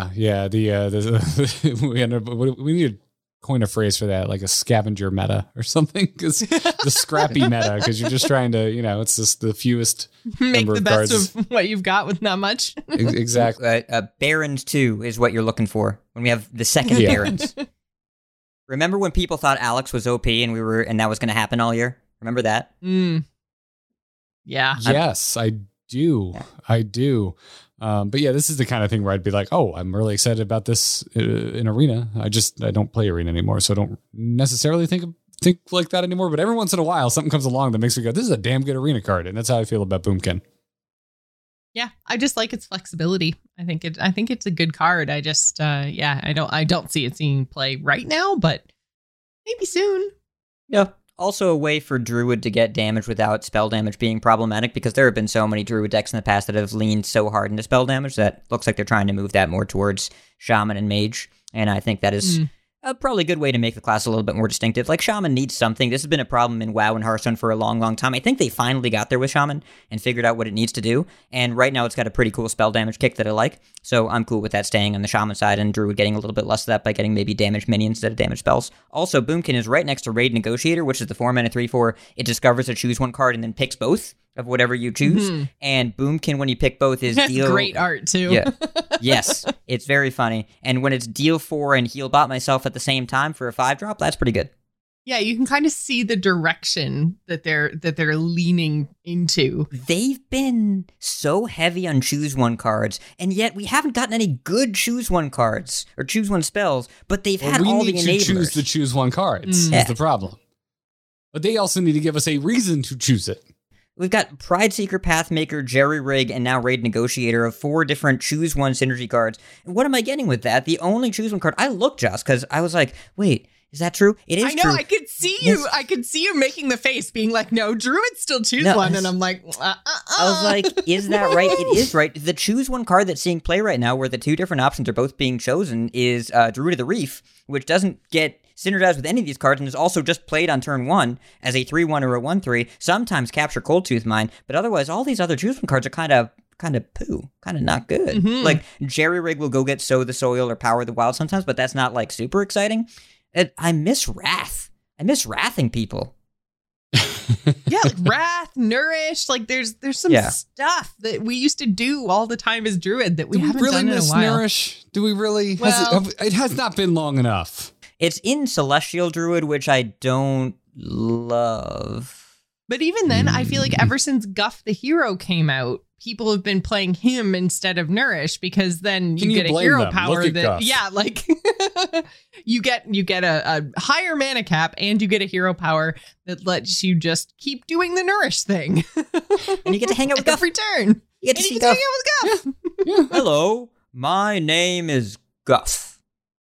Speaker 5: We need to coin a phrase for that, like a scavenger meta or something, because the scrappy meta, because you're just trying to, it's just the fewest make
Speaker 1: number
Speaker 5: the
Speaker 1: of
Speaker 5: best
Speaker 1: cards.
Speaker 5: of what you've got with not much.
Speaker 1: Exactly.
Speaker 6: Barons 2 is what you're looking for when we have the second Barons. Remember when people thought Alex was OP and that was going to happen all year? Remember that?
Speaker 5: Yeah.
Speaker 1: Yes, I do. I do. But yeah, this is the kind of thing where I'd be like, oh, I'm really excited about this in Arena. I don't play Arena anymore, so I don't necessarily think like that anymore. But every once in a while, something comes along that makes me go, this is a damn good Arena card. And that's how I feel about Boomkin.
Speaker 5: Yeah, I just like its flexibility. I think it's a good card. I just I don't see it seeing play right now, but maybe soon.
Speaker 6: Yeah. Also a way for Druid to get damage without spell damage being problematic, because there have been so many Druid decks in the past that have leaned so hard into spell damage that looks like they're trying to move that more towards Shaman and Mage. And I think that is a probably good way to make the class a little bit more distinctive. Like, Shaman needs something. This has been a problem in WoW and Hearthstone for a long, long time. I think they finally got there with Shaman and figured out what it needs to do. And right now it's got a pretty cool spell damage kick that I like. So I'm cool with that staying on the Shaman side, and Druid getting a little bit less of that by getting maybe damage minions instead of damage spells. Also, Boomkin is right next to Raid Negotiator, which is the 4-mana 3/4. It discovers a choose one card and then picks both of whatever you choose. And Boomkin, when you pick both, is
Speaker 5: That's great art too.
Speaker 6: Yeah. Yes, it's very funny. And when it's deal 4 and heal bot myself at the same time for a 5-drop, that's pretty good.
Speaker 5: Yeah, you can kind of see the direction that they're leaning into.
Speaker 6: They've been so heavy on choose one cards, and yet we haven't gotten any good choose one cards or choose one spells, but they've had all the enablers.
Speaker 1: We need to choose the choose one cards is the problem. But they also need to give us a reason to choose it.
Speaker 6: We've got Prideseeker, Pathmaker, Jerry Rig, and now Raid Negotiator of 4 different choose one synergy cards. And what am I getting with that? The only choose one card, I looked just because I was like, wait, is that true? It is true.
Speaker 5: I know, I could see you. Yes. I could see you making the face, being like, no, Druid still choose one. And I'm like,
Speaker 6: I was like, is that right? It is right. The choose one card that's seeing play right now, where the 2 different options are both being chosen, is Druid of the Reef, which doesn't get synergized with any of these cards and is also just played on turn 1 as a 3-1 or a 1-3, sometimes capture Coldtooth Mine, but otherwise all these other choose one cards are kind of poo, kind of not good. Mm-hmm. Like, Jerry Rig will go get Sow the Soil or Power the Wild sometimes, but that's not, like, super exciting. I miss Wrath. I miss wrathing people.
Speaker 5: Yeah, like Wrath, Nourish, like there's some stuff that we used to do all the time as Druid that we haven't
Speaker 1: really
Speaker 5: done in a while.
Speaker 1: Nourish? Do we really?
Speaker 5: Well,
Speaker 1: it has not been long enough.
Speaker 6: It's in Celestial Druid, which I don't love.
Speaker 5: But even then, I feel like ever since Guff the Hero came out, people have been playing him instead of Nourish, because then you get a hero power that
Speaker 1: Guff.
Speaker 5: Like you get a higher mana cap and you get a hero power that lets you just keep doing the Nourish thing.
Speaker 6: And you get to hang out with Guff
Speaker 5: every turn.
Speaker 6: You get to hang out with Guff. Yeah. Hello, my name is Guff.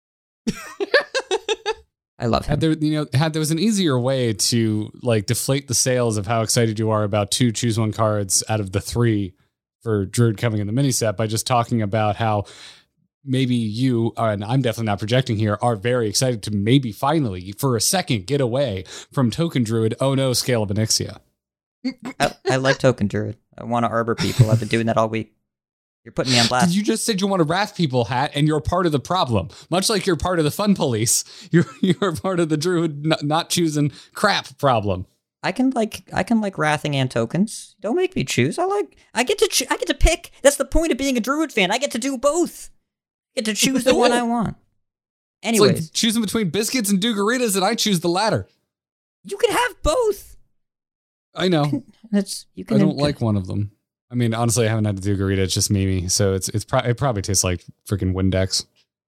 Speaker 6: I love him.
Speaker 1: Had there was an easier way to like deflate the sails of how excited you are about 2 choose one cards out of the 3 for Druid coming in the mini set by just talking about how maybe you, and I'm definitely not projecting here, are very excited to maybe finally for a second get away from Token Druid. Oh no, Scale of Onyxia.
Speaker 6: I like Token Druid. I want to arbor people. I've been doing that all week. You're putting me on blast.
Speaker 1: You just said you want a Wrath people hat, and you're part of the problem. Much like you're part of the fun police, you're part of the Druid not choosing crap problem.
Speaker 6: I can like wrathing and tokens. Don't make me choose. I get to pick. That's the point of being a Druid fan. I get to do both. I get to choose the one I want. Anyways,
Speaker 1: it's like choosing between biscuits and Dugaritas, and I choose the latter.
Speaker 6: You can have both.
Speaker 1: I know. I don't like one of them. I mean, honestly, I haven't had the Dugarita. It's just Mimi, so it probably tastes like freaking Windex.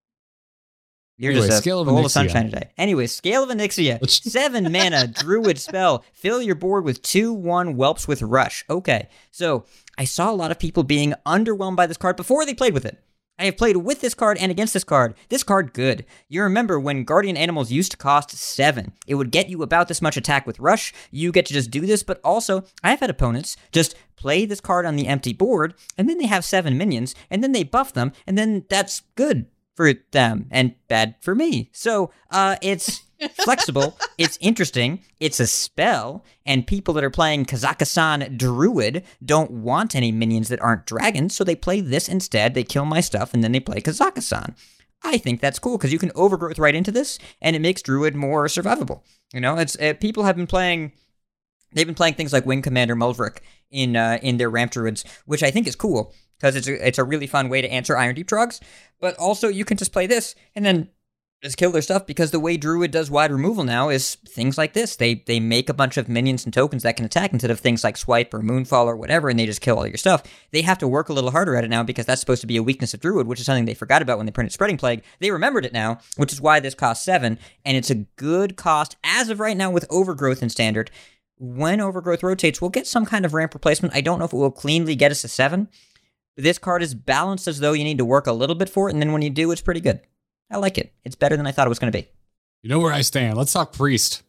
Speaker 6: You're just a Scale of Onyxia. Sunshine today. Anyway, Scale of Onyxia. 7 mana, Druid spell. Fill your board with 2/1 Whelps with Rush. Okay, so I saw a lot of people being underwhelmed by this card before they played with it. I have played with this card and against this card. This card, good. You remember when Guardian Animals used to cost 7. It would get you about this much attack with Rush. You get to just do this, but also, I've had opponents just play this card on the empty board, and then they have 7 minions, and then they buff them, and then that's good for them and bad for me. So, it's flexible, it's interesting, it's a spell, and people that are playing Kazakhstan Druid don't want any minions that aren't dragons, so they play this instead, they kill my stuff, and then they play Kazakhstan. I think that's cool, because you can overgrowth right into this, and it makes Druid more survivable. You know, it's people have been playing... They've been playing things like Wing Commander Muldrick in their Ramp Druids, which I think is cool, because it's a really fun way to answer Iron Deep Trogs, but also you can just play this, and then just kill their stuff, because the way Druid does wide removal now is things like this. They make a bunch of minions and tokens that can attack instead of things like Swipe or Moonfall or whatever, and they just kill all your stuff. They have to work a little harder at it now, because that's supposed to be a weakness of Druid, which is something they forgot about when they printed Spreading Plague. They remembered it now, which is why this costs 7, and it's a good cost as of right now with Overgrowth in Standard. When Overgrowth rotates, we'll get some kind of ramp replacement. I don't know if it will cleanly get us to 7. But this card is balanced as though you need to work a little bit for it, and then when you do, it's pretty good. I like it. It's better than I thought it was going to be.
Speaker 1: You know where I stand. Let's talk Priest.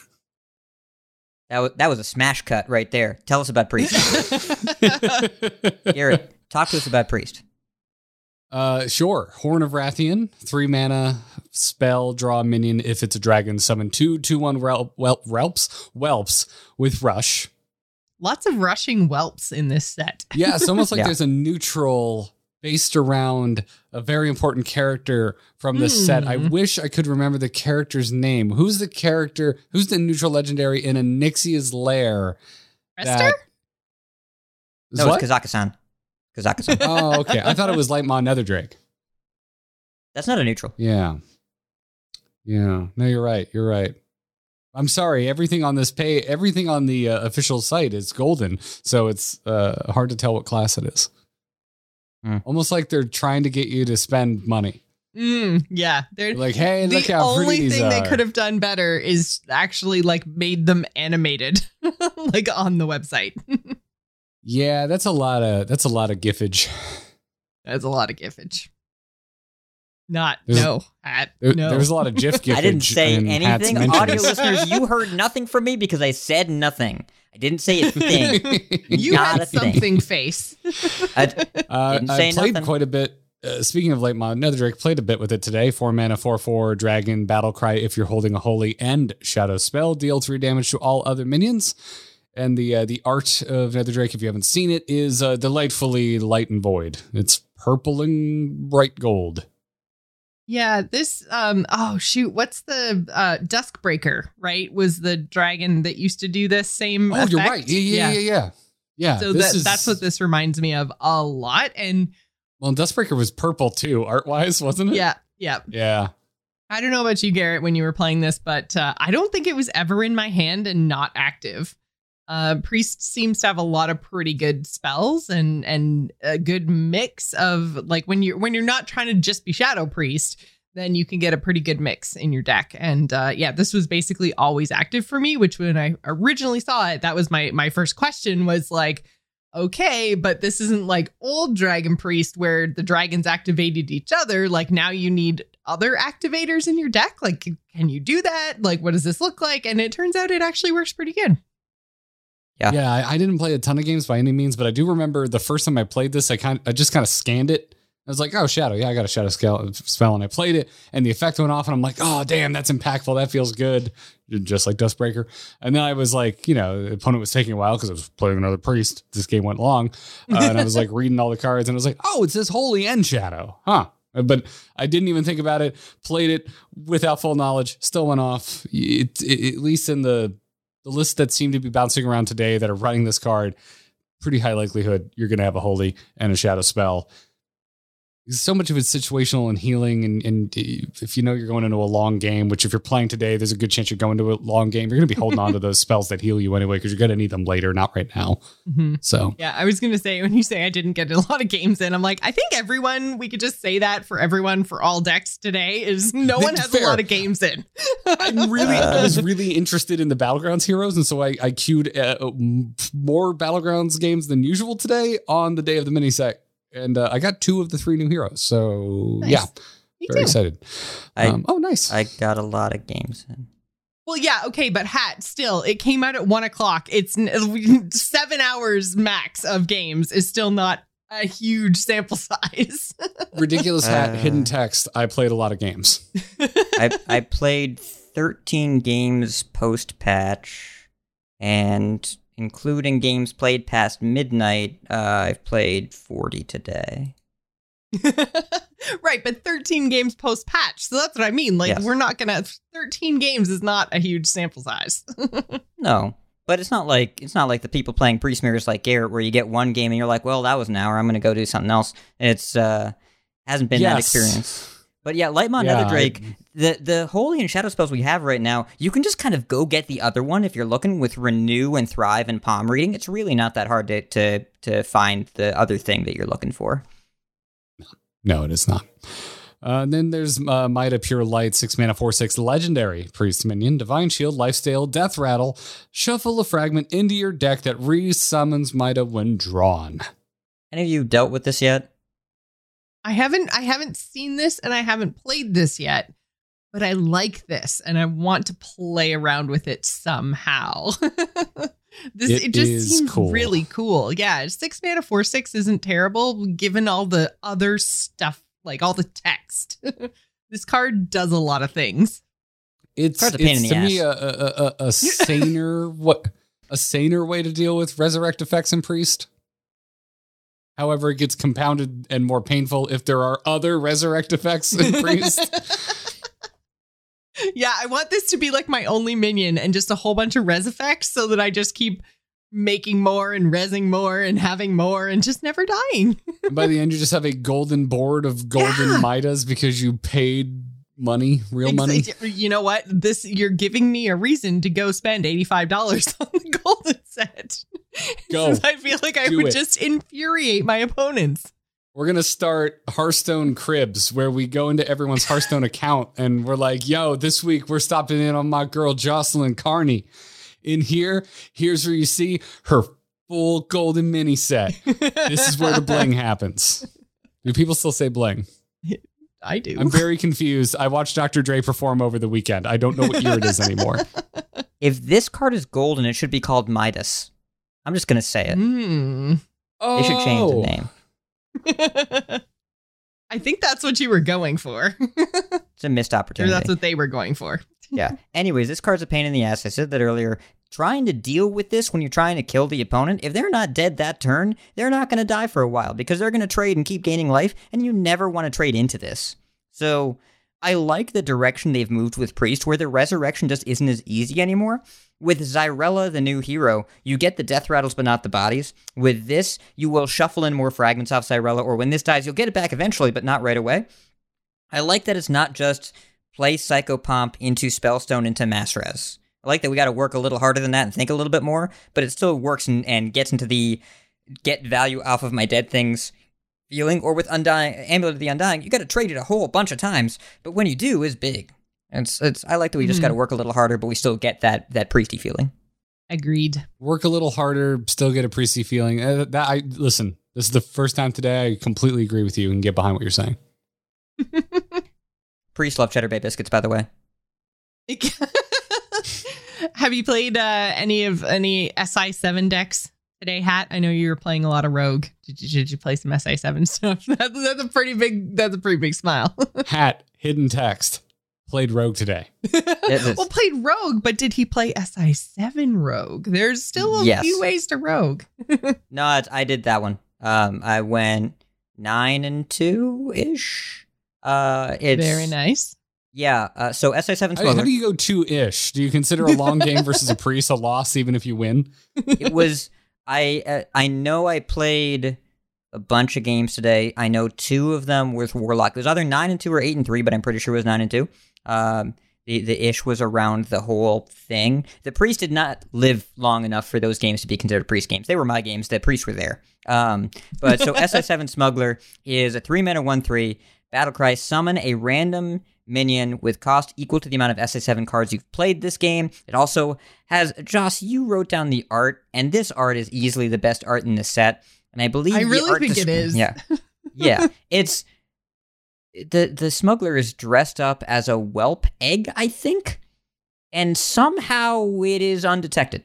Speaker 6: That was a smash cut right there. Tell us about Priest. Garrett, talk to us about Priest.
Speaker 1: Sure. Horn of Rathian, 3 mana spell, draw a minion if it's a dragon, summon 2/1 whelps with rush.
Speaker 5: Lots of rushing whelps in this set.
Speaker 1: Yeah, it's almost like there's a neutral based around a very important character from this set. I wish I could remember the character's name. Who's the neutral legendary in Onyxia's lair?
Speaker 5: Rester?
Speaker 6: No, it's Kazakhstan.
Speaker 1: Oh, okay. I thought it was Lightmaw Netherdrake.
Speaker 6: That's not a neutral.
Speaker 1: Yeah. No, you're right. I'm sorry, everything on the official site is golden, so it's hard to tell what class it is. Almost like they're trying to get you to spend money.
Speaker 5: Yeah,
Speaker 1: they're like, hey, look how pretty these are.
Speaker 5: The only thing they could have done better is actually like made them animated, like on the website.
Speaker 1: Yeah, that's a lot of gifage.
Speaker 5: That's a lot of gifage. No.
Speaker 1: There's a lot of GIF gifage.
Speaker 6: I didn't say anything. Audio listeners, you heard nothing from me because I said nothing. I didn't say a thing.
Speaker 5: You had something face.
Speaker 6: I played
Speaker 1: nothing. Quite a bit. Speaking of late mod, Netherdrake played a bit with it today. 4 mana, 4/4 dragon battle cry. If you're holding a holy and shadow spell, deal 3 damage to all other minions. And the art of Netherdrake, if you haven't seen it, is delightfully light and void. It's purple and bright gold.
Speaker 5: Yeah, this what's the Duskbreaker, right? Was the dragon that used to do this same effect?
Speaker 1: You're right. Yeah.
Speaker 5: So that's what this reminds me of a lot. And
Speaker 1: Duskbreaker was purple too, art-wise, wasn't it?
Speaker 5: Yeah. I don't know about you, Garrett, when you were playing this, but I don't think it was ever in my hand and not active. Priest seems to have a lot of pretty good spells and a good mix of, like, when you're not trying to just be Shadow Priest, then you can get a pretty good mix in your deck. And this was basically always active for me, which when I originally saw it, that was my first question was like, okay, but this isn't like old Dragon Priest where the dragons activated each other. Like, now you need other activators in your deck. Like, can you do that? Like, what does this look like? And it turns out it actually works pretty good.
Speaker 1: Yeah, I didn't play a ton of games by any means, but I do remember the first time I played this, I just kind of scanned it. I was like, oh, Shadow. Yeah, I got a Shadow spell, and I played it, and the effect went off, and I'm like, oh, damn, that's impactful. That feels good, just like Duskbreaker. And then I was like, the opponent was taking a while because I was playing another Priest. This game went long, and I was like reading all the cards, and I was like, oh, it says Holy and Shadow. Huh. But I didn't even think about it, played it without full knowledge, still went off. It at least in the list that seem to be bouncing around today that are running this card, pretty high likelihood you're going to have a Holy and a Shadow spell. So much of it's situational and healing. And if you're going into a long game, which if you're playing today, there's a good chance you're going to a long game. You're going to be holding on to those spells that heal you anyway, because you're going to need them later, not right now. Mm-hmm. So,
Speaker 5: yeah, I was going to say, when you say I didn't get a lot of games in, I'm like, I think we could just say that for everyone, for all decks today, is no one has a lot of games in.
Speaker 1: I was really interested in the Battlegrounds heroes. And so I queued more Battlegrounds games than usual today on the day of the mini set. And I got 2 of the 3 new heroes. So, nice. Yeah, very excited. Nice.
Speaker 6: I got a lot of games in.
Speaker 5: Well, yeah, okay, but still, it came out at 1:00. It's 7 hours max of games is still not a huge sample size.
Speaker 1: Ridiculous Hat, Hidden Text. I played a lot of games.
Speaker 6: I played 13 games post-patch, and including games played past midnight, I've played 40 today.
Speaker 5: Right, but 13 games post-patch. So that's what I mean. Like, We're not going to... 13 games is not a huge sample size.
Speaker 6: No, but it's not like the people playing Priest Mirrors like Garrett, where you get one game and you're like, well, that was an hour. I'm going to go do something else. It's hasn't been that experience. But yeah, Lightmon Netherdrake, the Holy and Shadow spells we have right now, you can just kind of go get the other one if you're looking with Renew and Thrive and Palm Reading. It's really not that hard to find the other thing that you're looking for.
Speaker 1: No, it is not. Then there's Mida Pure Light, 6 mana, 4/6 legendary Priest minion, Divine Shield, Lifesteal, Death Rattle. Shuffle a fragment into your deck that re-summons Mida when drawn.
Speaker 6: Any of you dealt with this yet?
Speaker 5: I haven't seen this and I haven't played this yet, but I like this and I want to play around with it somehow. It just seems cool. Really cool. Yeah, 6 mana 4/6 isn't terrible given all the other stuff, like all the text. This card does a lot of things.
Speaker 1: It's a pain in the ass. To me a saner way to deal with resurrect effects in Priest. However, it gets compounded and more painful if there are other resurrect effects in Priest.
Speaker 5: Yeah, I want this to be like my only minion and just a whole bunch of res effects so that I just keep making more and rezzing more and having more and just never dying.
Speaker 1: And by the end, you just have a golden board of golden Midas because you paid real money.
Speaker 5: You know what? You're giving me a reason to go spend $85 on the golden set.
Speaker 1: Go.
Speaker 5: I feel like I would just infuriate my opponents.
Speaker 1: We're going to start Hearthstone Cribs, where we go into everyone's Hearthstone account and we're like, yo, this week we're stopping in on my girl Jocelyn Carney. In here's where you see her full golden mini set. This is where the bling happens. Do people still say bling?
Speaker 5: I do.
Speaker 1: I'm very confused. I watched Dr. Dre perform over the weekend. I don't know what year it is anymore.
Speaker 6: If this card is golden, it should be called Midas. I'm just going to say it.
Speaker 1: Oh.
Speaker 6: They should change the name.
Speaker 5: I think that's what you were going for.
Speaker 6: It's a missed opportunity.
Speaker 5: Or that's what they were going for.
Speaker 6: Yeah. Anyways, this card's a pain in the ass. I said that earlier. Trying to deal with this when you're trying to kill the opponent, if they're not dead that turn, they're not going to die for a while because they're going to trade and keep gaining life, and you never want to trade into this. So I like the direction they've moved with Priest, where the resurrection just isn't as easy anymore. With Xyrella, the new hero, you get the death rattles but not the bodies. With this, you will shuffle in more fragments off Xyrella, or when this dies, you'll get it back eventually, but not right away. I like that it's not just play Psychopomp into Spellstone into Mass Res. I like that we got to work a little harder than that and think a little bit more, but it still works and gets into the get value off of my dead things feeling. Or with Amulet of the Undying, you got to trade it a whole bunch of times, but when you do, it's big. And I like that we just got to work a little harder, but we still get that priesty feeling.
Speaker 5: Agreed.
Speaker 1: Work a little harder, still get a priesty feeling. Listen, this is the first time today I completely agree with you and get behind what you're saying.
Speaker 6: Priest love Cheddar Bay biscuits, by the way.
Speaker 5: Have you played any SI7 decks today, Hat? I know you were playing a lot of Rogue. Did you play some SI7 stuff? That's a pretty big smile.
Speaker 1: Hat, hidden text. Played Rogue today.
Speaker 5: Well, played Rogue, but did he play SI7 Rogue? There's still a few ways to Rogue.
Speaker 6: No, I did that one. I went 9-2-ish. It's
Speaker 5: very nice.
Speaker 6: Yeah. So SI7
Speaker 1: How do you go 2-ish? Do you consider a long game versus a priest a loss even if you win?
Speaker 6: It was. I know I played a bunch of games today. I know 2 of them with Warlock. It was either 9-2 or 8-3, but I'm pretty sure it was 9-2. The ish was around the whole thing. The priest did not live long enough for those games to be considered priest games. They were my games. The priests were there. But so SI7 Smuggler is a 3-mana 1/3 battlecry. Summon a random minion with cost equal to the amount of SI7 cards you've played this game. It also has, Joss, you wrote down the art, and this art is easily the best art in the set. And I believe
Speaker 5: it is.
Speaker 6: Yeah. Yeah. It's the smuggler is dressed up as a whelp egg, I think. And somehow it is undetected.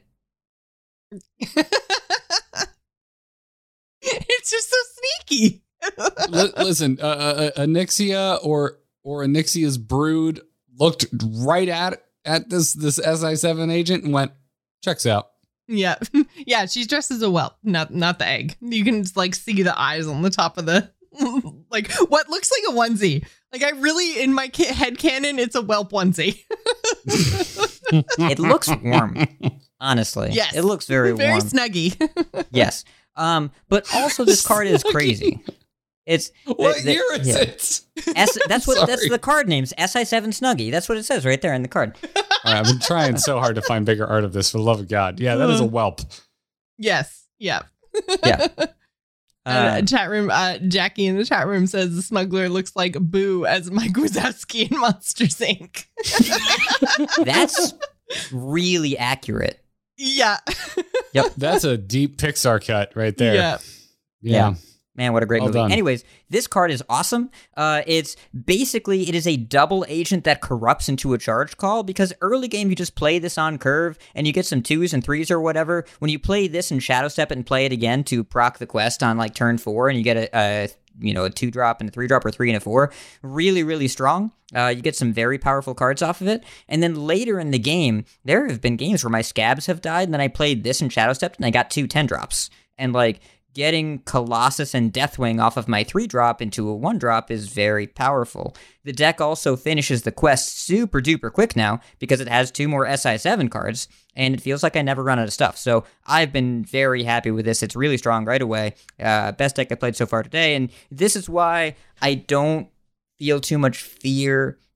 Speaker 5: It's just so sneaky.
Speaker 1: Listen, Onyxia or Onyxia's brood looked right at this SI7 agent and went, checks out.
Speaker 5: Yeah. Yeah, she's dressed as a whelp, not the egg. You can just see the eyes on the top of the what looks like a onesie. I really, in my head canon, it's a whelp onesie.
Speaker 6: It looks warm, honestly.
Speaker 5: Yes.
Speaker 6: It looks very warm.
Speaker 5: Very snuggy.
Speaker 6: Yes. But also this card is crazy. It's
Speaker 1: what year is it?
Speaker 6: That's the card names. SI7 Snuggie. That's what it says right there in the card.
Speaker 1: All right, I've been trying so hard to find bigger art of this, for the love of God. Yeah, that is a whelp.
Speaker 5: Yes. Yeah.
Speaker 6: Yeah.
Speaker 5: Chat room. Jackie in the chat room says the smuggler looks like Boo as Mike Wazowski in Monsters Inc.
Speaker 6: That's really accurate.
Speaker 5: Yeah.
Speaker 6: Yep.
Speaker 1: That's a deep Pixar cut right there.
Speaker 6: Yeah. Man, what a great movie.
Speaker 1: Done.
Speaker 6: Anyways, this card is awesome. It is a double agent that corrupts into a charge call, because early game you just play this on curve and you get some 2s and 3s or whatever. When you play this and Shadow Step it and play it again to proc the quest on turn 4 and you get a 2-drop and a 3-drop or 3 and a 4, really, really strong. You get some very powerful cards off of it. And then later in the game, there have been games where my scabs have died and then I played this and Shadow Stepped and I got 2 10-drops. And getting Colossus and Deathwing off of my 3-drop into a 1-drop is very powerful. The deck also finishes the quest super duper quick now because it has 2 more SI7 cards, and it feels like I never run out of stuff. So I've been very happy with this. It's really strong right away. Best deck I played so far today, and this is why I don't feel too much fear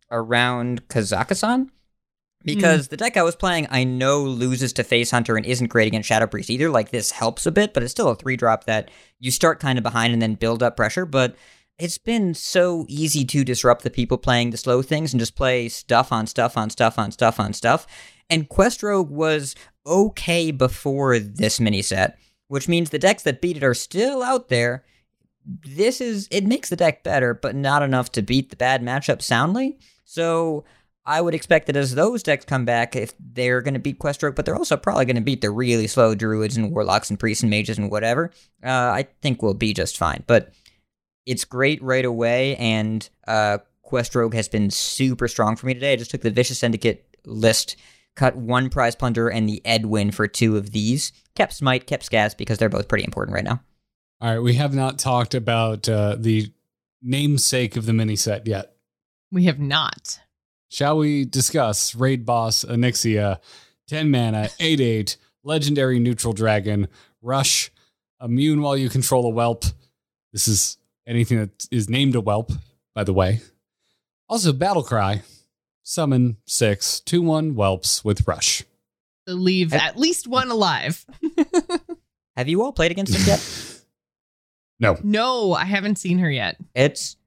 Speaker 6: around Kazakhstan. Because the deck I was playing, I know loses to Face Hunter and isn't great against Shadow Priest either. Like, this helps a bit, but it's still a 3-drop that you start kind of behind and then build up pressure. But it's been so easy to disrupt the people playing the slow things and just play stuff on stuff on stuff on stuff on stuff. And Quest Rogue was okay before this mini set, which means the decks that beat it are still out there. It makes the deck better, but not enough to beat the bad matchup soundly. So I would expect that as those decks come back, if they're going to beat Quest Rogue, but they're also probably going to beat the really slow Druids and Warlocks and Priests and Mages and whatever, I think we'll be just fine. But it's great right away, and Quest Rogue has been super strong for me today. I just took the Vicious Syndicate list, cut 1 Prize Plunder and the Edwin for 2 of these. Kept Smite, kept Scaz, because they're both pretty important right now.
Speaker 1: All right, we have not talked about the namesake of the mini set yet.
Speaker 5: We have not.
Speaker 1: Shall we discuss Raid Boss Onyxia, 10 mana, 8/8, legendary neutral dragon, rush, immune while you control a whelp. This is anything that is named a whelp, by the way. Also, Battle Cry, summon 6 2/1 whelps with rush.
Speaker 5: To leave at least one alive.
Speaker 6: Have you all played against it yet?
Speaker 1: No.
Speaker 5: No, I haven't seen her yet.
Speaker 6: It's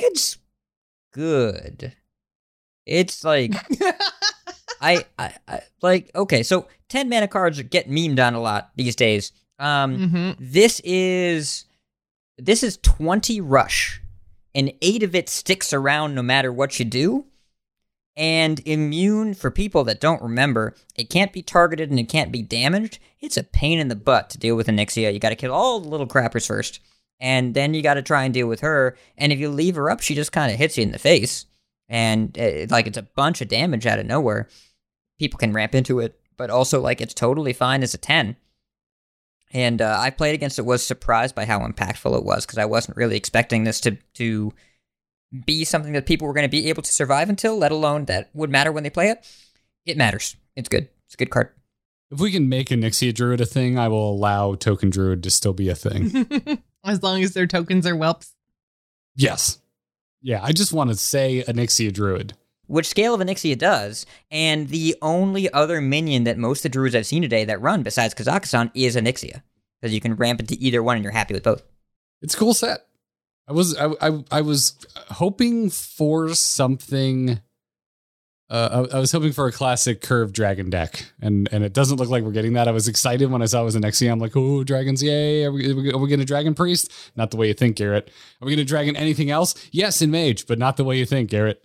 Speaker 6: good. It's like I like, okay, so 10 mana cards get memed on a lot these days. This is 20 rush, and 8 of it sticks around no matter what you do. And immune, for people that don't remember, it can't be targeted and it can't be damaged. It's a pain in the butt to deal with Onyxia. You got to kill all the little crappers first, and then you got to try and deal with her. And if you leave her up, she just kind of hits you in the face. And it's a bunch of damage out of nowhere. People can ramp into it, but also it's totally fine as a 10. And I played against it, was surprised by how impactful it was, because I wasn't really expecting this to be something that people were going to be able to survive until, let alone that would matter when they play it. It matters. It's good. It's a good card.
Speaker 1: If we can make Onyxia Druid a thing, I will allow Token Druid to still be a thing.
Speaker 5: As long as their tokens are whelps.
Speaker 1: Yes. Yeah, I just want to say Onyxia Druid.
Speaker 6: Which Scale of Onyxia does, and the only other minion that most of the Druids I've seen today that run, besides Kazakhstan, is Onyxia. Because you can ramp into either one and you're happy with both.
Speaker 1: It's a cool set. I was hoping for something. I was hoping for a classic curved dragon deck, and it doesn't look like we're getting that. I was excited when I saw it was an Onyxia. I'm like, oh, dragons, yay. Are we going to Dragon Priest? Not the way you think, Garrett. Are we going to Dragon anything else? Yes, in Mage, but not the way you think, Garrett.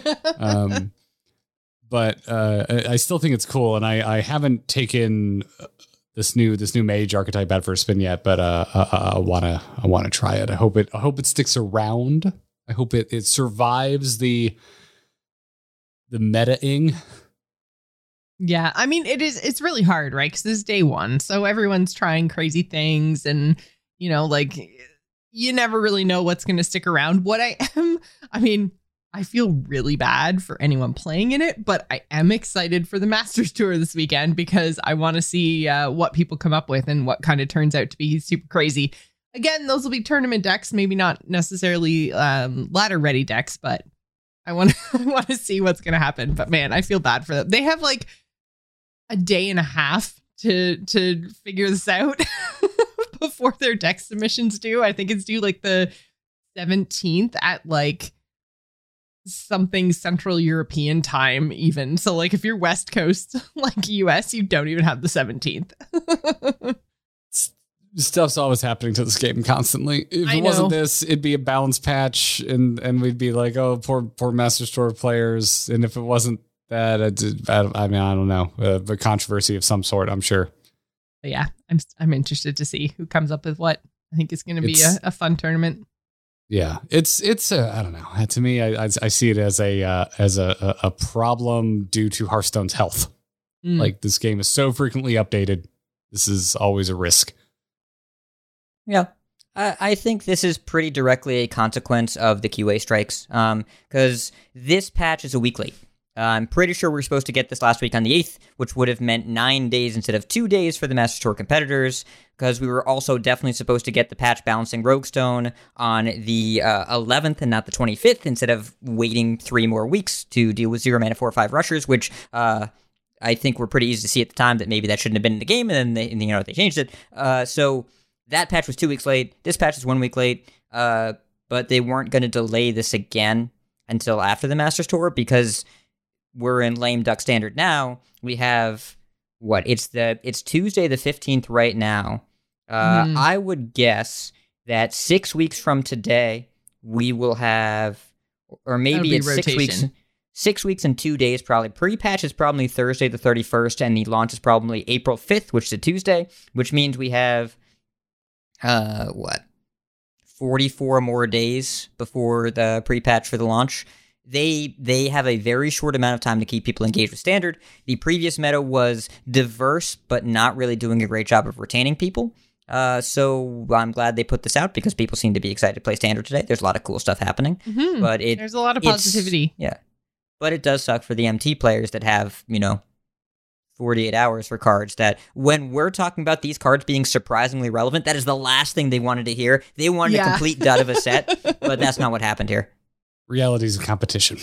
Speaker 1: But I still think it's cool, and I haven't taken this new Mage archetype out for a spin yet, but I wanna try it. I hope it sticks around. I hope it survives the meta-ing.
Speaker 5: Yeah, I mean, it's really hard, right? Because this is day one, so everyone's trying crazy things, and you never really know what's going to stick around. I feel really bad for anyone playing in it, but I am excited for the Masters Tour this weekend, because I want to see what people come up with and what kind of turns out to be super crazy. Again, those will be tournament decks, maybe not necessarily ladder ready decks, but I want to see what's going to happen. But man, I feel bad for them. They have a day and a half to figure this out before their deck submissions due. I think it's due the 17th at something Central European time even. So if you're West Coast, US, you don't even have the 17th.
Speaker 1: Stuff's always happening to this game constantly. If it wasn't this, it'd be a balance patch, and we'd be like, oh, poor Master Store players. And if it wasn't that, I don't know, a controversy of some sort, I'm sure.
Speaker 5: But yeah, I'm interested to see who comes up with what. I think it's going to be a fun tournament.
Speaker 1: Yeah, it's I don't know. To me, I see it as a problem due to Hearthstone's health. This game is so frequently updated. This is always a risk.
Speaker 6: Yeah, I think this is pretty directly a consequence of the QA strikes, because this patch is a week late. I'm pretty sure we were supposed to get this last week on the 8th, which would have meant 9 days instead of 2 days for the Masters Tour competitors, because we were also definitely supposed to get the patch balancing Roguestone on the 11th and not the 25th, instead of waiting 3 more weeks to deal with 0 mana 4/5 rushers, which I think were pretty easy to see at the time that maybe that shouldn't have been in the game, and then they changed it. So that patch was 2 weeks late. This patch is 1 week late, but they weren't going to delay this again until after the Masters Tour, because we're in lame duck standard now. We have it's Tuesday the 15th right now. I would guess that 6 weeks from today we will have, or maybe it's
Speaker 5: rotation.
Speaker 6: 6 weeks and 2 days probably. Pre-patch is probably Thursday the 31st, and the launch is probably April 5th, which is a Tuesday, which means we have 44 more days before the pre-patch for the launch. They have a very short amount of time to keep people engaged with Standard. The previous meta was diverse, but not really doing a great job of retaining people. So I'm glad they put this out, because people seem to be excited to play Standard today. There's a lot of cool stuff happening.
Speaker 5: Mm-hmm.
Speaker 6: But
Speaker 5: there's a lot of positivity.
Speaker 6: Yeah. But it does suck for the MT players that have, 48 hours for cards, that when we're talking about these cards being surprisingly relevant, that is the last thing they wanted to hear. They wanted a complete dud of a set, but that's not what happened here.
Speaker 1: Realities of competition.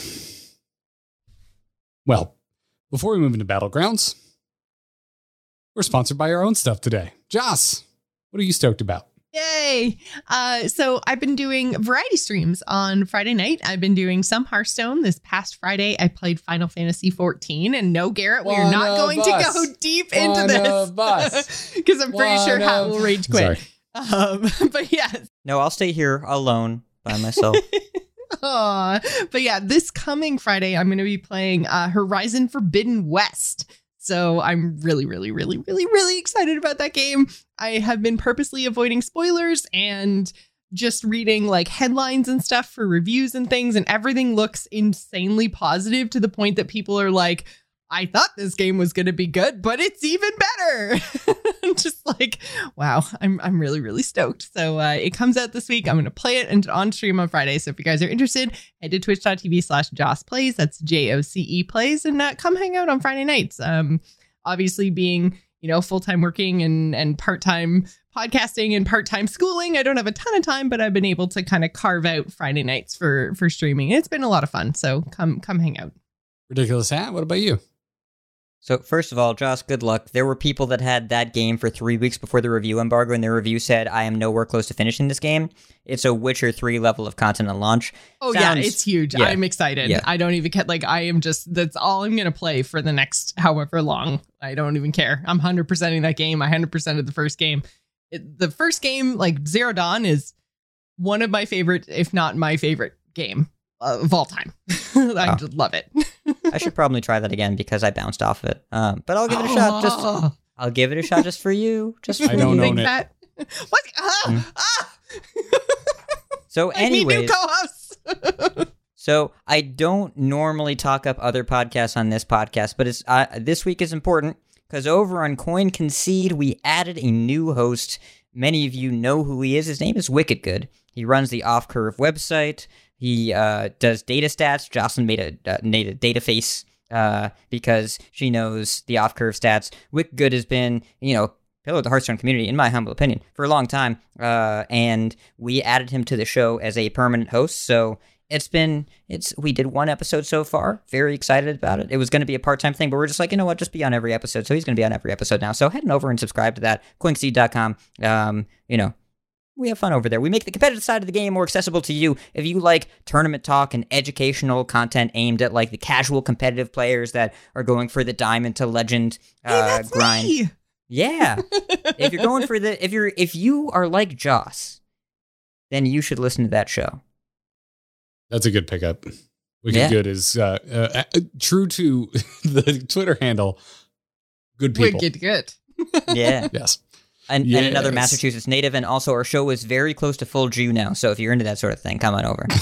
Speaker 1: Well, before we move into Battlegrounds, we're sponsored by our own stuff today. Joss, what are you stoked about?
Speaker 5: Yay! So I've been doing variety streams on Friday night. I've been doing some Hearthstone. This past Friday, I played Final Fantasy XIV. And no, Garrett, we are not going to go deep into this, because I'm pretty sure Hat will rage quit. But yeah.
Speaker 6: No, I'll stay here alone by myself.
Speaker 5: But yeah, this coming Friday, I'm going to be playing Horizon Forbidden West. So I'm really, really, really, really, really excited about that game. I have been purposely avoiding spoilers and just reading like headlines and stuff for reviews and things, and everything looks insanely positive, to the point that people are like, I thought this game was going to be good, but it's even better. I'm just like, wow, I'm really, really stoked. So it comes out this week. I'm going to play it and on stream on Friday. So if you guys are interested, head to twitch.tv/JossPlays. That's JOCE plays, and come hang out on Friday nights. Obviously being, full-time working and part-time podcasting and part-time schooling, I don't have a ton of time, but I've been able to kind of carve out Friday nights for streaming. It's been a lot of fun. So come hang out.
Speaker 1: Ridiculous Hat, what about you?
Speaker 6: So first of all, Joss, good luck. There were people that had that game for 3 weeks before the review embargo, and their review said, I am nowhere close to finishing this game. It's a Witcher 3 level of content on launch.
Speaker 5: Yeah, it's huge. Yeah. I'm excited. Yeah. I don't even care. That's all I'm going to play for the next however long. I don't even care. I'm 100%ing that game. I 100%ed the first game. The first game, like Zero Dawn, is one of my favorite, if not my favorite game of all time. I just love it.
Speaker 6: I should probably try that again, because I bounced off it. But I'll give it a shot. I'll give it a shot just for you. Just for
Speaker 1: I don't
Speaker 6: you.
Speaker 1: own it.
Speaker 5: What?
Speaker 6: So anyways,
Speaker 5: I need new co-hosts.
Speaker 6: So I don't normally talk up other podcasts on this podcast, but it's this week is important, because over on Coin Concede, we added a new host. Many of you know who he is. His name is Wicked Good. He runs the Off Curve website. He does data stats. Jocelyn made a data face because she knows the Off Curve stats. Wicked Good has been, pillar of the Hearthstone community, in my humble opinion, for a long time. And we added him to the show as a permanent host. So we did one episode so far. Very excited about it. It was going to be a part-time thing, but we're just like, you know what, just be on every episode. So he's going to be on every episode now. So head on over and subscribe to that. CoinConcede.com. We have fun over there. We make the competitive side of the game more accessible to you. If you like tournament talk and educational content aimed at like the casual competitive players that are going for the diamond to legend grind.
Speaker 5: Me.
Speaker 6: Yeah. If you're going for if you are like Joss, then you should listen to that show.
Speaker 1: That's a good pickup. Wicked Good is true to the Twitter handle. Good people.
Speaker 5: Wicked Good.
Speaker 6: Yeah.
Speaker 1: Yes.
Speaker 6: And another Massachusetts native, and also our show is very close to full Jew now, so if you're into that sort of thing, come on over.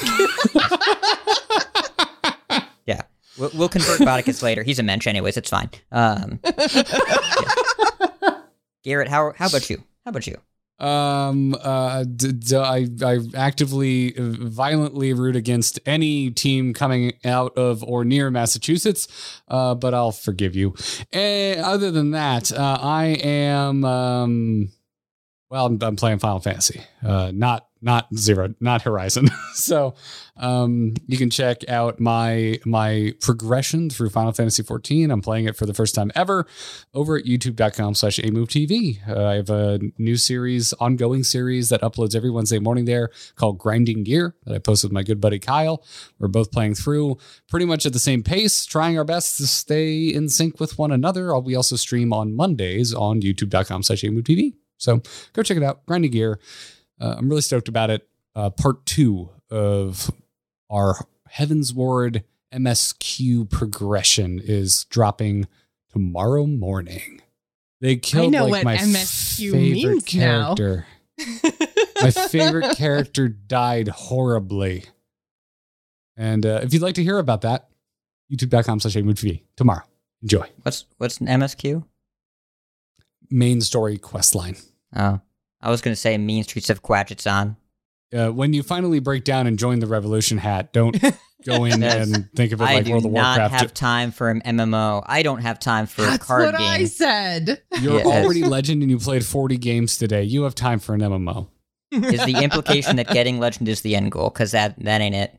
Speaker 6: Yeah. We'll convert Bodicus later. He's a mensch anyways, it's fine. Yeah. Garrett, how about you?
Speaker 1: I actively, violently root against any team coming out of or near Massachusetts, but I'll forgive you. Other than that, I am, I'm playing Final Fantasy, not Horizon. So you can check out my progression through Final Fantasy 14. I'm playing it for the first time ever over at youtube.com/amovetv. I have a new ongoing series that uploads every Wednesday morning there called Grinding Gear that I post with my good buddy Kyle. We're both playing through pretty much at the same pace, trying our best to stay in sync with one another. We also stream on Mondays on youtube.com/amovetv. So go check it out. Grinding Gear. I'm really stoked about it. Part 2 of our Heavensward MSQ progression is dropping tomorrow morning. They killed my
Speaker 5: MSQ
Speaker 1: favorite character. My favorite character died horribly. And if you'd like to hear about that, youtube.com/amovetv tomorrow. Enjoy.
Speaker 6: What's an MSQ?
Speaker 1: Main story quest line.
Speaker 6: Oh. I was going to say Mean Streets of Quatchitsan.
Speaker 1: When you finally break down and join the Revolution hat, don't go in and think of it like World of Warcraft.
Speaker 6: I do not have time for an MMO. I don't have time for a card game.
Speaker 5: That's what I said.
Speaker 1: You're already legend and you played 40 games today. You have time for an MMO.
Speaker 6: Is the implication that getting legend is the end goal? Because that ain't it.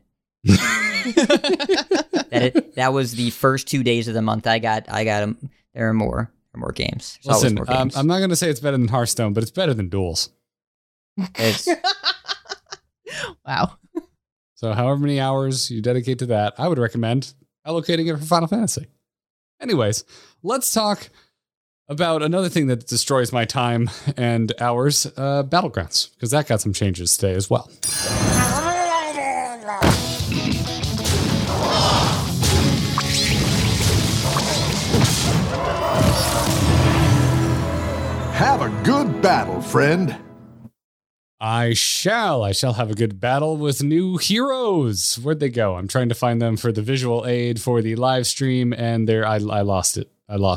Speaker 6: That was the first 2 days of the month. I got them. There are more games.
Speaker 1: Listen,
Speaker 6: more games.
Speaker 1: I'm not going to say it's better than Hearthstone, but it's better than Duels.
Speaker 5: Wow.
Speaker 1: So however many hours you dedicate to that, I would recommend allocating it for Final Fantasy. Anyways, let's talk about another thing that destroys my time and hours, Battlegrounds, because that got some changes today as well.
Speaker 4: Have a good battle, friend.
Speaker 1: I shall have a good battle with new heroes. Where'd they go? I'm trying to find them for the visual aid for the live stream, and I lost it.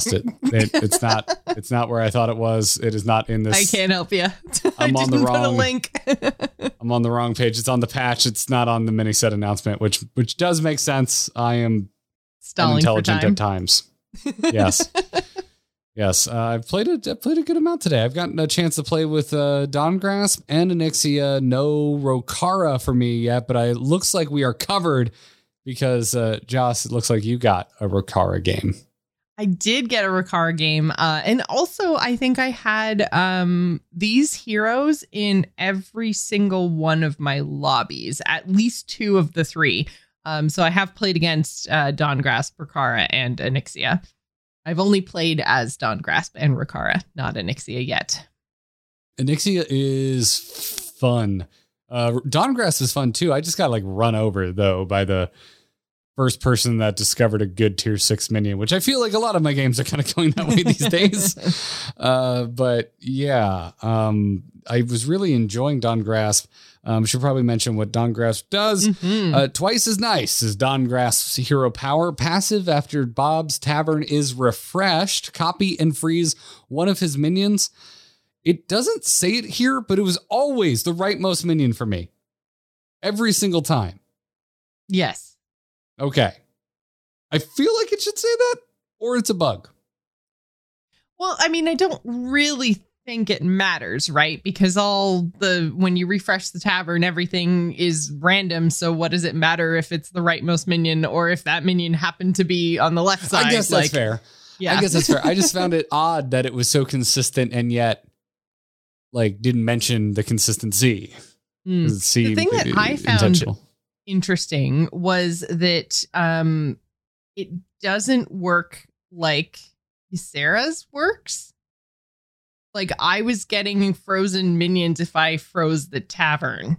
Speaker 1: It's not where I thought it was. It is not in this.
Speaker 5: I can't help you.
Speaker 1: I'm on the wrong
Speaker 5: put a link.
Speaker 1: I'm on the wrong page. It's on the patch. It's not on the mini set announcement, which does make sense. I am unintelligent at times. Yes. Yes, I've played a good amount today. I've gotten a chance to play with Dawngrasp and Onyxia. No Rokara for me yet, but it looks like we are covered because, Joss, it looks like you got a Rokara game.
Speaker 5: I did get a Rokara game. And also, I think I had these heroes in every single one of my lobbies, at least 2 of the 3. So I have played against Dawngrasp, Rokara, and Onyxia. I've only played as Dawngrasp and Rokara, not Onyxia yet.
Speaker 1: Onyxia is fun. Dawngrasp is fun too. I just got run over though by the first person that discovered a good tier 6 minion, which I feel like a lot of my games are kind of going that way these days. But yeah, I was really enjoying Dawngrasp. Should probably mention what Dawngrasp does. Twice as nice as Dawngrasp's hero power. Passive after Bob's Tavern is refreshed. Copy and freeze one of his minions. It doesn't say it here, but it was always the rightmost minion for me. Every single time.
Speaker 5: Yes.
Speaker 1: Okay. I feel like it should say that, or it's a bug.
Speaker 5: Well, I mean, I don't really think it matters, right? Because when you refresh the tavern, everything is random. So what does it matter if it's the rightmost minion or if that minion happened to be on the left side?
Speaker 1: I guess that's fair.
Speaker 5: Yeah.
Speaker 1: I guess that's fair. I just found it odd that it was so consistent and yet didn't mention the consistency.
Speaker 5: The thing that I found interesting was that it doesn't work like Ysera's works. I was getting frozen minions if I froze the tavern.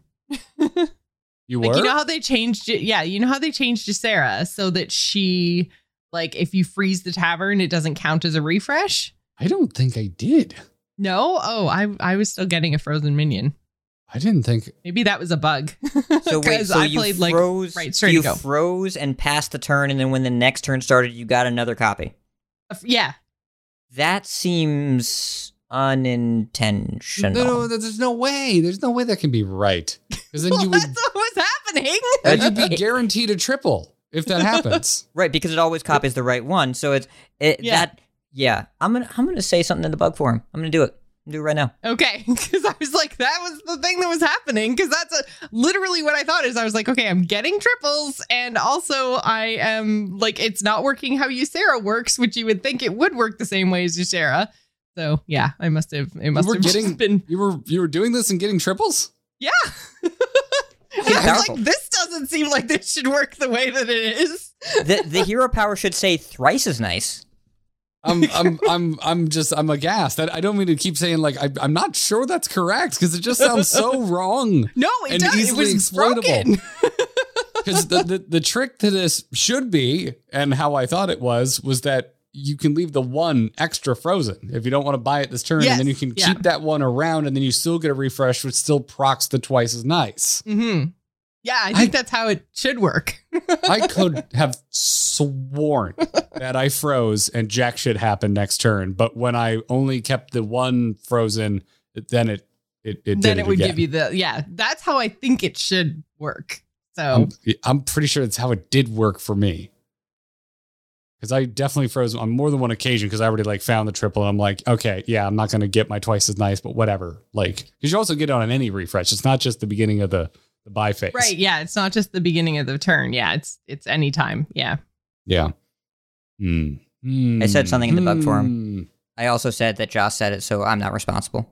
Speaker 1: You were?
Speaker 5: You know how they changed it? Yeah, you know how they changed Ysera so that she, if you freeze the tavern, it doesn't count as a refresh?
Speaker 1: I don't think I did.
Speaker 5: No? Oh, I was still getting a frozen minion.
Speaker 1: I didn't think.
Speaker 5: Maybe that was a bug.
Speaker 6: So wait, so
Speaker 5: I played
Speaker 6: you froze and passed the turn, and then when the next turn started, you got another copy.
Speaker 5: Yeah.
Speaker 6: That seems unintentional.
Speaker 1: No, there's no way. There's no way that can be right. Because then you would.
Speaker 5: That's what was happening.
Speaker 1: You'd be guaranteed a triple if that happens.
Speaker 6: Right, because it always copies the right one. So I'm gonna say something in the bug forum. I'm gonna do it. Do it right now.
Speaker 5: Okay, because I was like, that was the thing that was happening. Because that's literally what I thought is I was like, okay, I'm getting triples, and also I am like, it's not working how Ysera works, which you would think it would work the same way as Ysera. So yeah, I must have. It must have just been.
Speaker 1: You were doing this and getting triples.
Speaker 5: Yeah. I was like, this doesn't seem like this should work the way that it is.
Speaker 6: The hero power should say thrice as nice.
Speaker 1: I'm aghast. I don't mean to keep saying like I'm not sure that's correct because it just sounds so wrong.
Speaker 5: No, it does.
Speaker 1: Easily
Speaker 5: it was
Speaker 1: exploitable. Because the trick to this should be, and how I thought it was that you can leave the one extra frozen if you don't want to buy it this turn, and then you can keep that one around, and then you still get a refresh, which still procs the twice as nice.
Speaker 5: Mm-hmm. Yeah, I think that's how it should work.
Speaker 1: I could have sworn that I froze and jack shit happened next turn, but when I only kept the one frozen, then it would
Speaker 5: give you that's how I think it should work. So
Speaker 1: I'm pretty sure that's how it did work for me. Because I definitely froze on more than one occasion because I already like found the triple and I'm like, okay, yeah, I'm not going to get my twice as nice, but whatever. Like, because you also get it on any refresh. It's not just the beginning of the buy phase.
Speaker 5: Right. Yeah. It's not just the beginning of the turn. Yeah. It's any time. Yeah.
Speaker 1: Yeah.
Speaker 6: I said something in the bug forum. I also said that Josh said it, so I'm not responsible.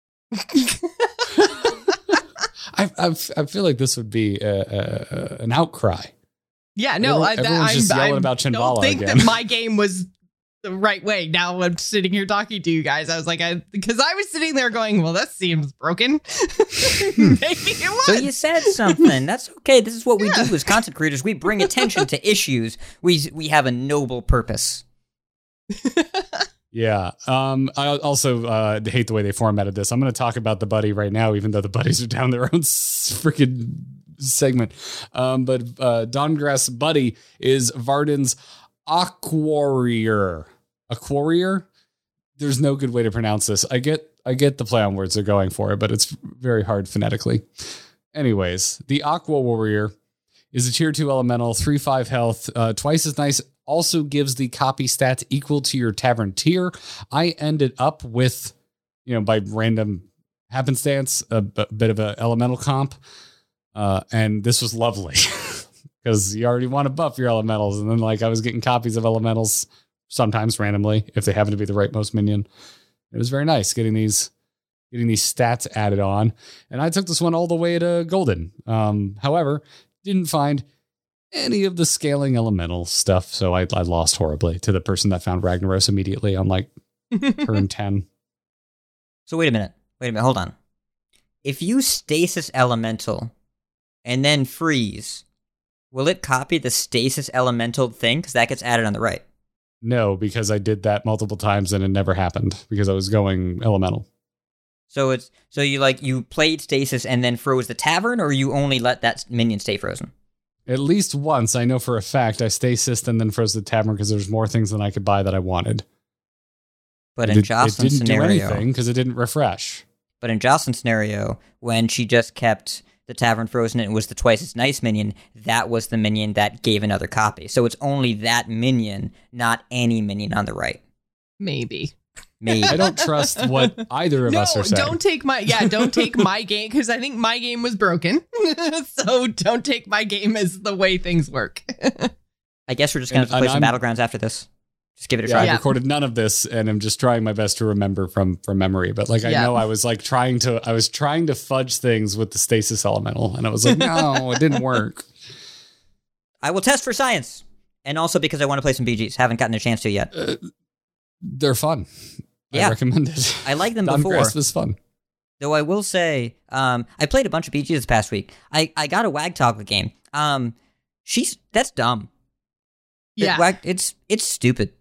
Speaker 1: I feel like this would be an outcry.
Speaker 5: Yeah, no,
Speaker 1: everyone's just yelling about Chinvala
Speaker 5: again. I don't think
Speaker 1: again.
Speaker 5: that my game was the right way. Now I'm sitting here talking to you guys. I was like, because I was sitting there going, well, that seems broken. Maybe it was.
Speaker 6: So you said something. That's okay. This is what we do as content creators. We bring attention to issues. We have a noble purpose.
Speaker 1: Yeah. I also hate the way they formatted this. I'm going to talk about the buddy right now, even though the buddies are down their own freaking segment. But Dawngrass Buddy is Varden's Aquarier. Aquarier? There's no good way to pronounce this. I get the play on words they're going for it, but it's very hard phonetically. Anyways, the Aqua Warrior is a tier 2 elemental, 3/5 health, twice as nice. Also gives the copy stats equal to your tavern tier. I ended up with, by random happenstance, a bit of an elemental comp. And this was lovely because you already want to buff your elementals. And then I was getting copies of elementals sometimes randomly if they happen to be the rightmost minion. It was very nice getting these stats added on. And I took this one all the way to golden. However, didn't find any of the scaling elemental stuff. So I lost horribly to the person that found Ragnaros immediately on turn 10.
Speaker 6: So wait a minute. Hold on. If you stasis elemental and then freeze, will it copy the stasis elemental thing? Because that gets added on the right.
Speaker 1: No, because I did that multiple times and it never happened because I was going elemental.
Speaker 6: So you played stasis and then froze the tavern, or you only let that minion stay frozen?
Speaker 1: At least once, I know for a fact, I stasis and then froze the tavern because there's more things than I could buy that I wanted.
Speaker 6: But in Jocelyn's scenario,
Speaker 1: it didn't do anything because it didn't refresh.
Speaker 6: But in Jocelyn's scenario, when she just kept the tavern frozen and it was the twice as nice minion, that was the minion that gave another copy. So it's only that minion, not any minion on the right.
Speaker 5: Maybe.
Speaker 1: I don't trust what either of us are saying.
Speaker 5: Don't take my game, because I think my game was broken. So don't take my game as the way things work.
Speaker 6: I guess we're just going to play some Battlegrounds after this. Just give it a try.
Speaker 1: I recorded none of this, and I'm just trying my best to remember from memory. But I know I was trying to fudge things with the stasis elemental, and I was like, no, it didn't work.
Speaker 6: I will test for science, and also because I want to play some BGs. Haven't gotten a chance to yet.
Speaker 1: They're fun. Yeah. I recommend it.
Speaker 6: I liked them before.
Speaker 1: Dawngrass was fun.
Speaker 6: Though I will say, I played a bunch of BGs this past week. I got a Wagtoggle game. That's dumb.
Speaker 5: Yeah.
Speaker 6: It's stupid.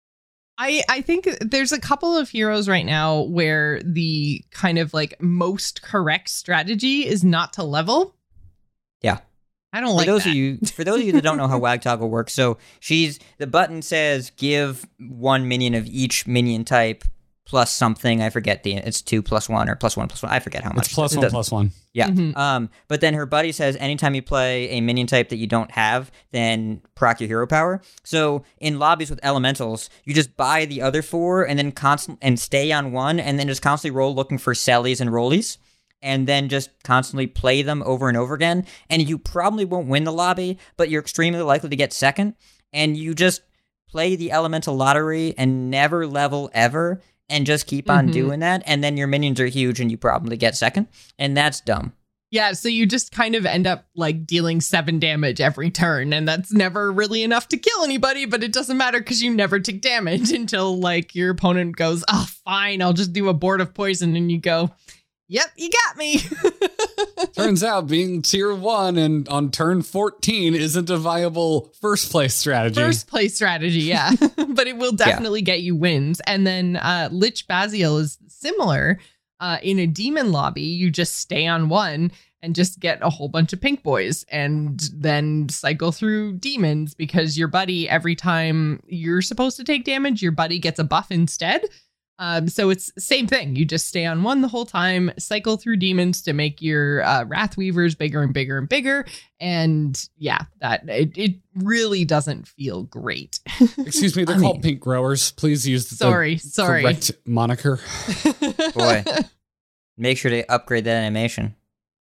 Speaker 5: I think there's a couple of heroes right now where the kind of most correct strategy is not to level.
Speaker 6: Yeah.
Speaker 5: I don't like that.
Speaker 6: For those of you that don't know how Wagtoggle works, so the button says give one minion of each minion type plus something. I forget it's 2 + 1 or +1 +1. I forget how much.
Speaker 1: It's +1 +1.
Speaker 6: Yeah. Mm-hmm. But then her buddy says anytime you play a minion type that you don't have, then proc your hero power. So in lobbies with elementals, you just buy the other 4 and then stay on 1 and then just constantly roll looking for sellies and rollies. And then just constantly play them over and over again. And you probably won't win the lobby, but you're extremely likely to get second. And you just play the elemental lottery and never level ever. And just keep on doing that. And then your minions are huge and you probably get second. And that's dumb.
Speaker 5: Yeah, so you just kind of end up like dealing 7 damage every turn. And that's never really enough to kill anybody. But it doesn't matter because you never take damage until like your opponent goes, oh, fine, I'll just do a board of poison. And you go, yep, you got me.
Speaker 1: Turns out being tier 1 and on turn 14 isn't a viable first place strategy.
Speaker 5: Yeah. But it will definitely get you wins. And then Lich Baziel is similar. In a demon lobby, you just stay on 1 and just get a whole bunch of pink boys and then cycle through demons because your buddy, every time you're supposed to take damage, your buddy gets a buff instead. So it's the same thing. You just stay on 1 the whole time, cycle through demons to make your Wrath Weavers bigger and bigger and bigger. And yeah, that it really doesn't feel great.
Speaker 1: Excuse me, they're called pink growers. Please use the correct moniker.
Speaker 6: Boy, make sure to upgrade that animation.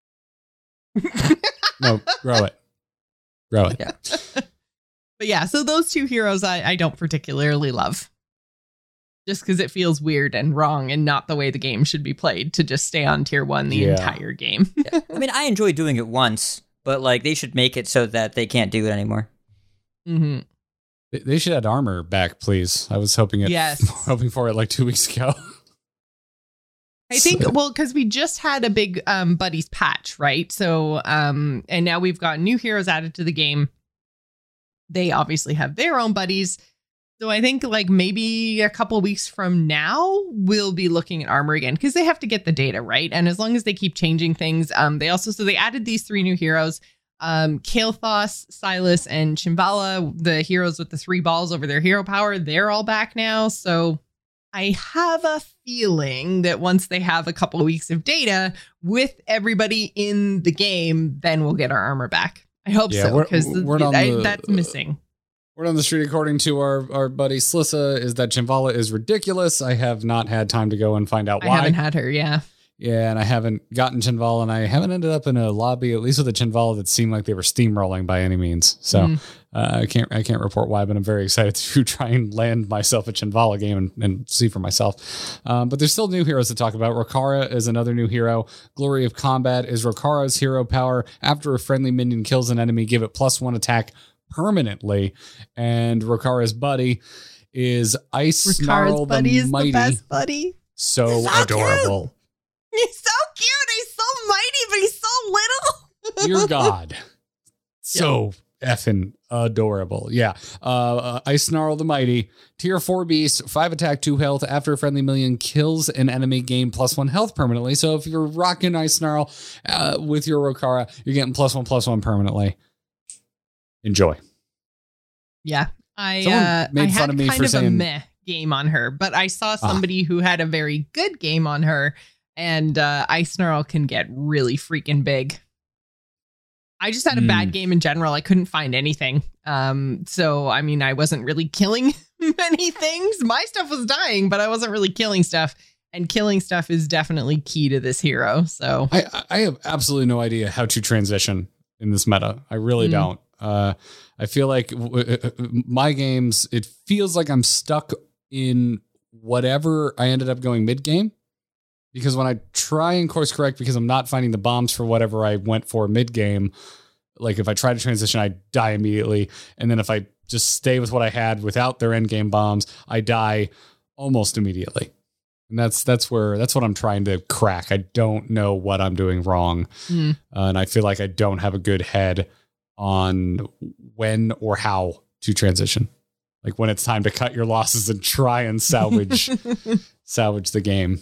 Speaker 1: No, grow it. Grow it.
Speaker 6: Yeah.
Speaker 5: But yeah, so those 2 heroes I don't particularly love. Just because it feels weird and wrong and not the way the game should be played to just stay on tier 1 the entire game.
Speaker 6: Yeah. I mean, I enjoy doing it once, but like they should make it so that they can't do it anymore.
Speaker 5: Mm-hmm.
Speaker 1: They should add armor back, please. I was hoping for it like 2 weeks ago.
Speaker 5: I think, well, because we just had a big buddies patch, right? So, and now we've got new heroes added to the game. They obviously have their own buddies. So I think like maybe a couple weeks from now, we'll be looking at armor again because they have to get the data, right? And as long as they keep changing things, they added these 3 new heroes, Kael'thas, Silas, and Shambhala, the heroes with the 3 balls over their hero power. They're all back now. So I have a feeling that once they have a couple of weeks of data with everybody in the game, then we'll get our armor back. I hope so because that's missing.
Speaker 1: Word on the street, according to our buddy Slissa, is that Shambhala is ridiculous. I have not had time to go and find out why.
Speaker 5: I haven't had her, yeah.
Speaker 1: Yeah, and I haven't gotten Shambhala, and I haven't ended up in a lobby, at least with a Shambhala, that seemed like they were steamrolling by any means. So I can't report why, but I'm very excited to try and land myself a Shambhala game and see for myself. But there's still new heroes to talk about. Rokara is another new hero. Glory of Combat is Rokara's hero power. After a friendly minion kills an enemy, give it +1 attack permanently. And Rokara's buddy is Ice Snarl the Mighty.
Speaker 5: Is the best buddy.
Speaker 1: So adorable.
Speaker 5: Cute. He's so cute. He's so mighty, but he's so little.
Speaker 1: Dear God. So effing adorable. Yeah. Ice Snarl the Mighty, tier 4 beast, 5 attack, 2 health. After a friendly minion kills an enemy, gain +1 health permanently. So if you're rocking Ice Snarl with your Rokara, you're getting +1/+1 permanently. Enjoy.
Speaker 5: Yeah,
Speaker 1: I made fun of me for saying
Speaker 5: a meh game on her, but I saw somebody who had a very good game on her, and Ice Snarl can get really freaking big. I just had a bad game in general. I couldn't find anything. So I mean, I wasn't really killing many things. My stuff was dying, but I wasn't really killing stuff. And killing stuff is definitely key to this hero. So
Speaker 1: I have absolutely no idea how to transition in this meta. I really don't. I feel like my games, it feels like I'm stuck in whatever I ended up going mid game, because when I try and course correct, because I'm not finding the bombs for whatever I went for mid game, like if I try to transition, I die immediately. And then if I just stay with what I had without their end game bombs, I die almost immediately. And that's what I'm trying to crack. I don't know what I'm doing wrong. And I feel like I don't have a good head on when or how to transition. Like when it's time to cut your losses and try and salvage the game.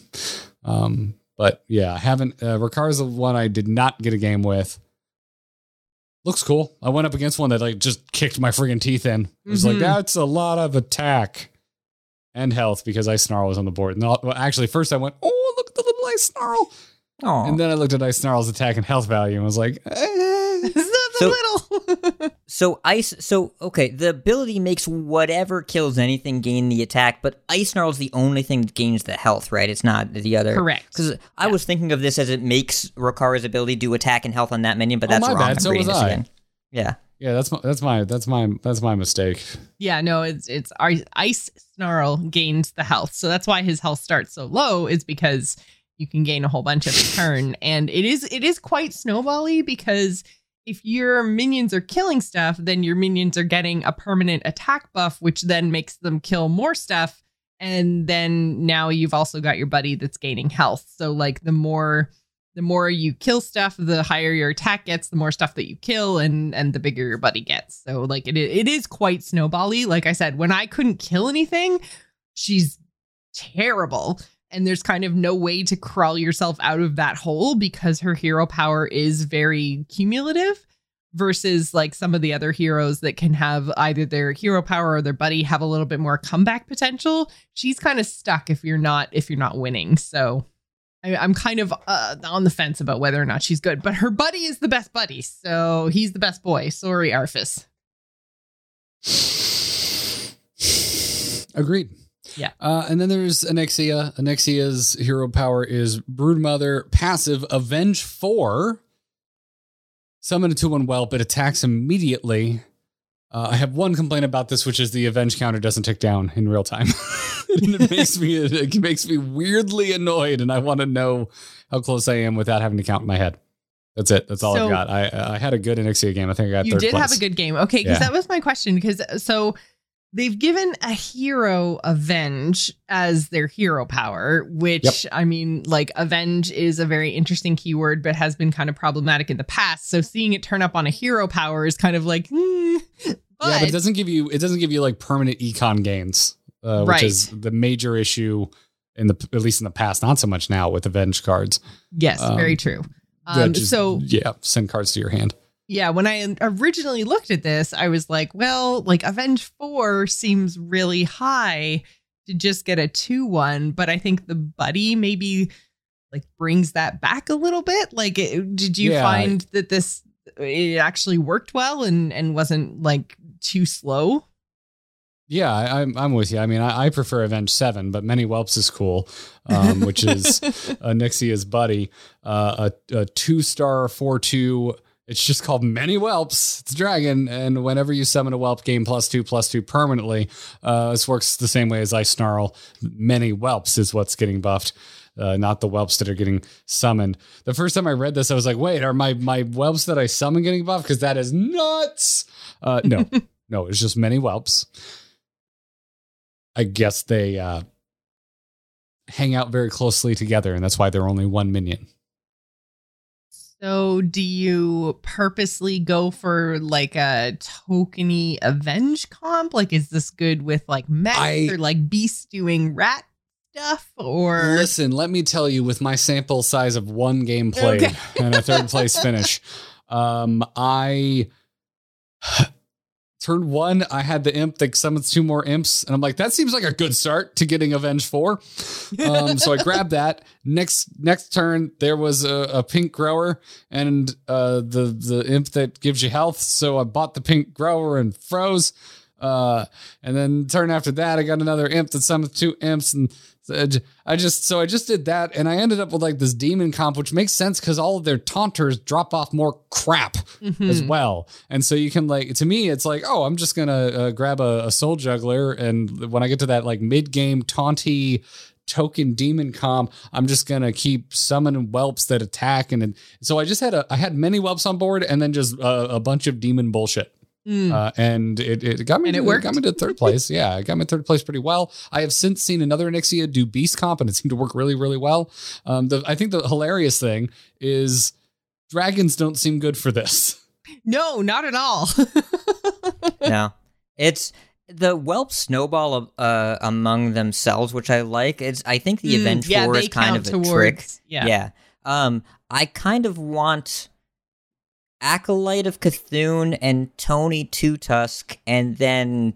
Speaker 1: But yeah, I haven't, Rokara's the one I did not get a game with. Looks cool. I went up against one that like just kicked my friggin' teeth in. It was like, that's a lot of attack. and health because Ice Snarl was on the board. And actually, first I went, oh, look at the little Ice Snarl.
Speaker 6: Aww.
Speaker 1: And then I looked at Ice Snarl's attack and health value and was like,
Speaker 5: It's not little.
Speaker 6: Okay, the ability makes whatever kills anything gain the attack, but Ice Snarl is the only thing that gains the health, right? It's not the other.
Speaker 5: Correct.
Speaker 6: Because I was thinking of this as it makes Rokara's ability do attack and health on that minion, but that's
Speaker 1: my
Speaker 6: wrong.
Speaker 1: bad. So was I.
Speaker 6: Again. Yeah.
Speaker 1: Yeah, that's my mistake.
Speaker 5: Yeah, no, it's our Ice Snarl gains the health. So that's why his health starts so low, is because you can gain a whole bunch every turn. And it is quite snowball-y, because if your minions are killing stuff, then your minions are getting a permanent attack buff, which then makes them kill more stuff. And then now you've also got your buddy that's gaining health. So like the more you kill stuff, the higher your attack gets, the more stuff that you kill, and the bigger your buddy gets. So like it is quite snowball-y. Like I said, when I couldn't kill anything, she's terrible. And there's kind of no way to crawl yourself out of that hole, because her hero power is very cumulative, versus like some of the other heroes that can have either their hero power or their buddy have a little bit more comeback potential. She's kind of stuck if you're not winning. So I'm kind of on the fence about whether or not she's good, but her buddy is the best buddy. So he's the best boy. Sorry, Arthas.
Speaker 1: Agreed.
Speaker 5: Yeah.
Speaker 1: And then there's Onyxia. Onyxia's hero power is Broodmother, passive, Avenge 4. Summon a 2/1 whelp. It attacks immediately. I have one complaint about this, which is the Avenge counter doesn't tick down in real time. And it makes me weirdly annoyed, and I want to know how close I am without having to count in my head. That's it. That's all I've got. I had a good Onyxia game. I think I got third place.
Speaker 5: You did have a good game. Okay, because that was my question. Because they've given a hero Avenge as their hero power, which, I mean, like, Avenge is a very interesting keyword, but has been kind of problematic in the past. So seeing it turn up on a hero power is kind of like,
Speaker 1: but it doesn't give you like permanent econ gains, which is the major issue at least in the past. Not so much now with Avenge cards.
Speaker 5: Yes, very true.
Speaker 1: Send cards to your hand.
Speaker 5: Yeah, when I originally looked at this, I was like, well, like Avenge 4 seems really high to just get a 2/1, but I think the buddy maybe like brings that back a little bit. Like, did you find that it actually worked well and wasn't like too slow?
Speaker 1: Yeah, I'm with you. I mean, I prefer Avenge 7, but Many Whelps is cool, which is Onyxia's buddy, a 2-star 4/2. It's just called Many Whelps. It's a dragon, and whenever you summon a whelp, gain +2/+2 permanently. This works the same way as Ice Snarl. Many Whelps is what's getting buffed, not the whelps that are getting summoned. The first time I read this, I was like, wait, are my whelps that I summon getting buffed? Because that is nuts. No, it's just Many Whelps. I guess they hang out very closely together, and that's why they're only one minion.
Speaker 5: So do you purposely go for like a tokeny Avenge comp? Like, is this good with like mechs or like beast doing rat stuff? Or
Speaker 1: listen, let me tell you, with my sample size of one game played and a third place finish, I turn 1, I had the imp that summons 2 more imps, and I'm like, that seems like a good start to getting Avenge 4. So I grabbed that. Next turn, there was a pink grower and the imp that gives you health. So I bought the pink grower and froze. And then turn after that, I got another imp that summons 2 imps, and I just did that, and I ended up with like this demon comp, which makes sense because all of their taunters drop off more crap as well. And so you can, like, to me, it's like, oh, I'm just gonna grab a soul juggler, and when I get to that like mid-game taunty token demon comp, I'm just gonna keep summoning whelps that attack, and so I just had many whelps on board, and then just a bunch of demon bullshit. And it got me. And it got me to third place. Yeah, it got me third place pretty well. I have since seen another Onyxia do beast comp, and it seemed to work really, really well. I think the hilarious thing is dragons don't seem good for this.
Speaker 5: No, not at all.
Speaker 6: No, it's the whelp snowball among themselves, which I like. I think the Avenge 4 is kind of a trick. Yeah. I kind of want Acolyte of Cthulhu and Tony Two Tusk, and then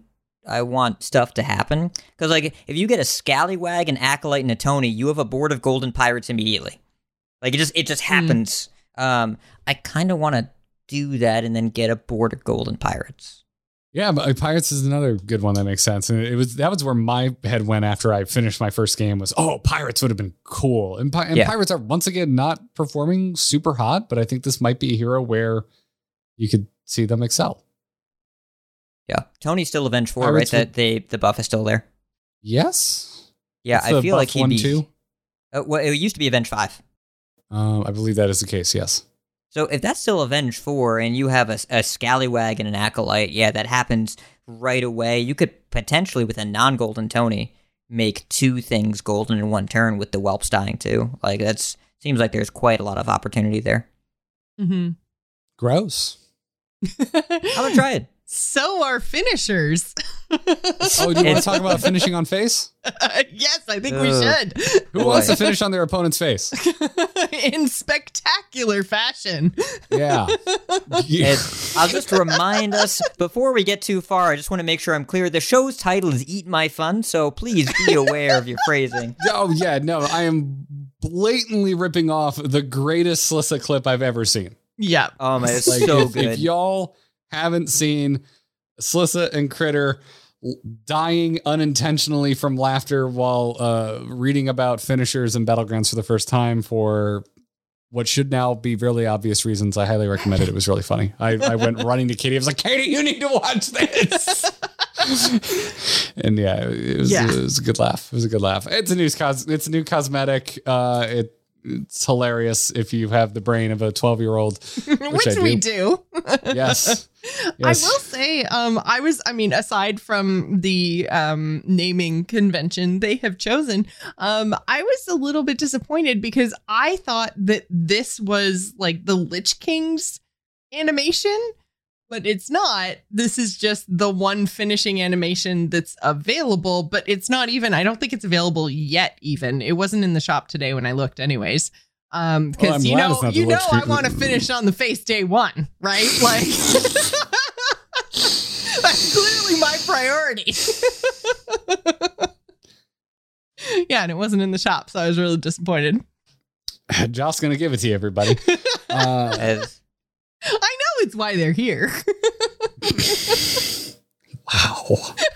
Speaker 6: I want stuff to happen. Because, like, if you get a Scallywag, an Acolyte, and a Tony, you have a board of Golden Pirates immediately. Like, it just happens. I kind of want to do that and then get a board of Golden Pirates.
Speaker 1: Yeah, but Pirates is another good one that makes sense. And that was where my head went after I finished my first game was, Pirates would have been cool. And Pirates are, once again, not performing super hot, but I think this might be a hero where you could see them excel.
Speaker 6: Yeah. Tony's still Avenge 4, Pirates right? The buff is still there.
Speaker 1: Yes.
Speaker 6: Yeah, I feel like he'd be...
Speaker 1: too?
Speaker 6: Well, it used to be Avenge 5.
Speaker 1: I believe that is the case, yes.
Speaker 6: So if that's still Avenge 4 and you have a Scallywag and an Acolyte, yeah, that happens right away. You could potentially, with a non-golden Tony, make 2 things golden in 1 turn with the Whelps dying too. Like, seems like there's quite a lot of opportunity there.
Speaker 5: Mm-hmm.
Speaker 1: Gross.
Speaker 6: I'm gonna try it.
Speaker 5: So are finishers.
Speaker 1: Do you want to talk about finishing on face?
Speaker 5: Yes, I think we should.
Speaker 1: Who wants to finish on their opponent's face?
Speaker 5: In spectacular fashion.
Speaker 1: Yeah.
Speaker 6: I'll just remind us, before we get too far, I just want to make sure I'm clear. The show's title is Eat My Fun, so please be aware of your phrasing.
Speaker 1: Oh, yeah, no, I am blatantly ripping off the greatest Slissa clip I've ever seen.
Speaker 5: Yeah.
Speaker 6: Oh, man, it's so good.
Speaker 1: If y'all haven't seen Slissa and Critter dying unintentionally from laughter while reading about finishers and Battlegrounds for the first time for what should now be really obvious reasons, I highly recommend it. It was really funny. I went running to Katie. I was like, Katie, you need to watch this. And yeah, it was a good laugh. It was a good laugh. It's a new cosmetic. It's hilarious if you have the brain of a 12-year-old, which we do. Yes.
Speaker 5: I will say, aside from the naming convention they have chosen, I was a little bit disappointed because I thought that this was like the Lich King's animation, but it's not. This is just the one finishing animation that's available, but it's not even, I don't think it's available yet even. It wasn't in the shop today when I looked anyways. Because I want to finish on the face day 1, right? Like that's clearly my priority. Yeah, and it wasn't in the shop, so I was really disappointed.
Speaker 1: Josh's gonna give it to you, everybody.
Speaker 5: I know it's why they're here.
Speaker 1: Wow.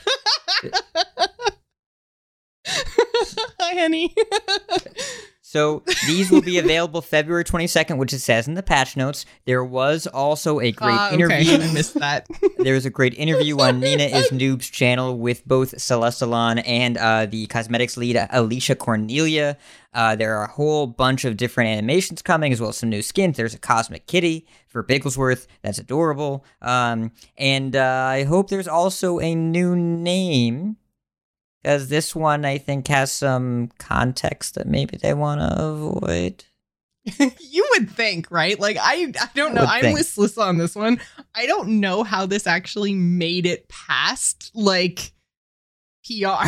Speaker 5: Hi, honey.
Speaker 6: So these will be available February 22nd, which it says in the patch notes. There was also a great interview.
Speaker 5: I missed that.
Speaker 6: There was a great interview on Nina is Noob's channel with both Celestalon and the cosmetics lead, Alicia Cornelia. There are a whole bunch of different animations coming, as well as some new skins. There's a Cosmic Kitty for Bigglesworth. That's adorable. And I hope there's also a new name, because this one, I think, has some context that maybe they want to avoid.
Speaker 5: You would think, right? Like, I don't know. I'm with Slissa on this one. I don't know how this actually made it past, like, PR.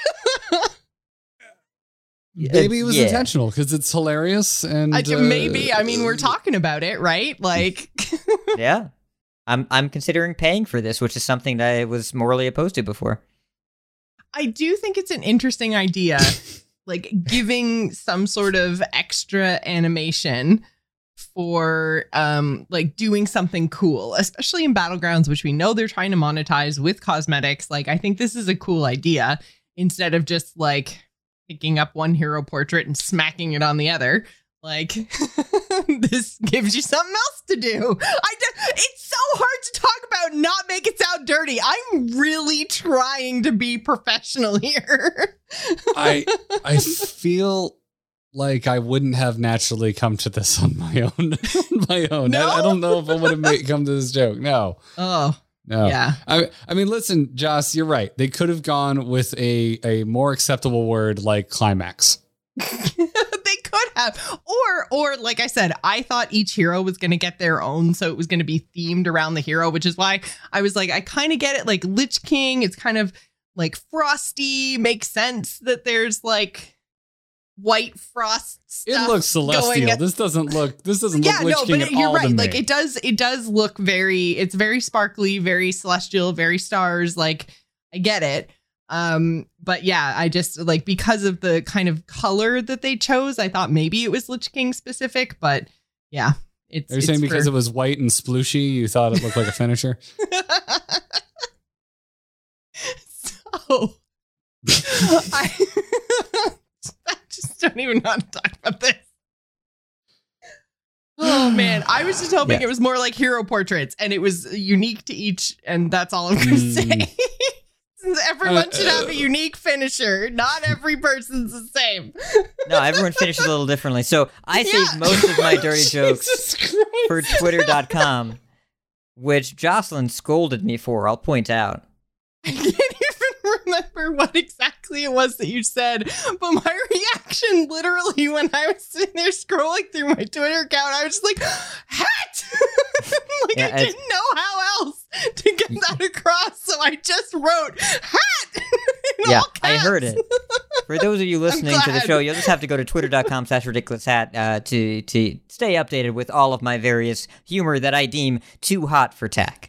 Speaker 1: Maybe it was intentional because it's hilarious. And
Speaker 5: maybe. I mean, we're talking about it, right? Like,
Speaker 6: yeah. I'm considering paying for this, which is something that I was morally opposed to before.
Speaker 5: I do think it's an interesting idea, like giving some sort of extra animation for like doing something cool, especially in Battlegrounds, which we know they're trying to monetize with cosmetics. Like, I think this is a cool idea instead of just like picking up one hero portrait and smacking it on the other. Like, this gives you something else to do. It's so hard to talk about, not make it sound dirty. I'm really trying to be professional here.
Speaker 1: I feel like I wouldn't have naturally come to this on my own. No? I don't know if I would have come to this joke. No.
Speaker 5: Oh.
Speaker 1: No.
Speaker 5: Yeah.
Speaker 1: I mean, listen, Joss, you're right. They could have gone with a more acceptable word like climax.
Speaker 5: They could have. Or like I said, I thought each hero was going to get their own, so it was going to be themed around the hero, which is why I was like, I kind of get it. Like Lich King, it's kind of like frosty. Makes sense that there's like white frost stuff.
Speaker 1: It looks celestial. This doesn't look Lich King at all.
Speaker 5: You're right.
Speaker 1: To me.
Speaker 5: Like it does look it's very sparkly, very celestial, very stars. Like I get it. But yeah, I just like, because of the kind of color that they chose, I thought maybe it was Lich King specific, but yeah.
Speaker 1: Are you saying because it was white and splooshy, you thought it looked like a finisher?
Speaker 5: So, I just don't even know how to talk about this. Oh man, I was just hoping it was more like hero portraits and it was unique to each, and that's all I'm gonna say. Everyone should have a unique finisher. Not every person's the same.
Speaker 6: No, everyone finishes a little differently. So I saved most of my dirty jokes for Twitter.com, which Jocelyn scolded me for, I'll point out.
Speaker 5: I can't even remember what exactly it was that you said, but my reaction literally when I was sitting there scrolling through my Twitter account, I was just like, hat! Like, I didn't know how else to get that across, so I just wrote hat!
Speaker 6: Yeah, I heard it. For those of you listening to the show, you'll just have to go to twitter.com/ridiculoushat to stay updated with all of my various humor that I deem too hot for tack.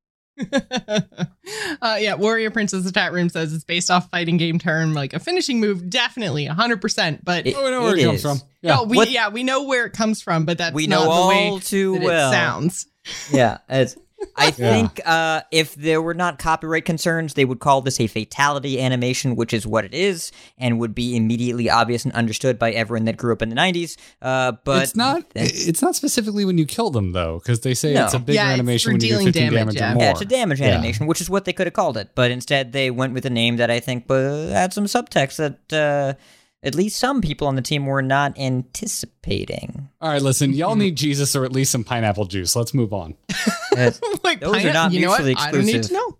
Speaker 5: Yeah, Warrior Princess the chat room says it's based off fighting game term, like a finishing move, definitely 100%. But
Speaker 1: we know where it comes from.
Speaker 5: Yeah, we know where it comes from, but that's
Speaker 6: we
Speaker 5: not
Speaker 6: know
Speaker 5: the
Speaker 6: all
Speaker 5: way
Speaker 6: too
Speaker 5: that
Speaker 6: well.
Speaker 5: It sounds.
Speaker 6: Yeah, I think if there were not copyright concerns, they would call this a fatality animation, which is what it is, and would be immediately obvious and understood by everyone that grew up in the 90s. But
Speaker 1: it's not specifically when you kill them, though, because they say it's a bigger animation when you do 15 damage or more.
Speaker 6: Yeah, it's a damage animation, which is what they could have called it. But instead, they went with a name that I think had some subtext that at least some people on the team were not anticipating.
Speaker 1: All right, listen, y'all need Jesus or at least some pineapple juice. Let's move on.
Speaker 5: Like,
Speaker 6: those are not mutually exclusive.
Speaker 5: I don't need to know.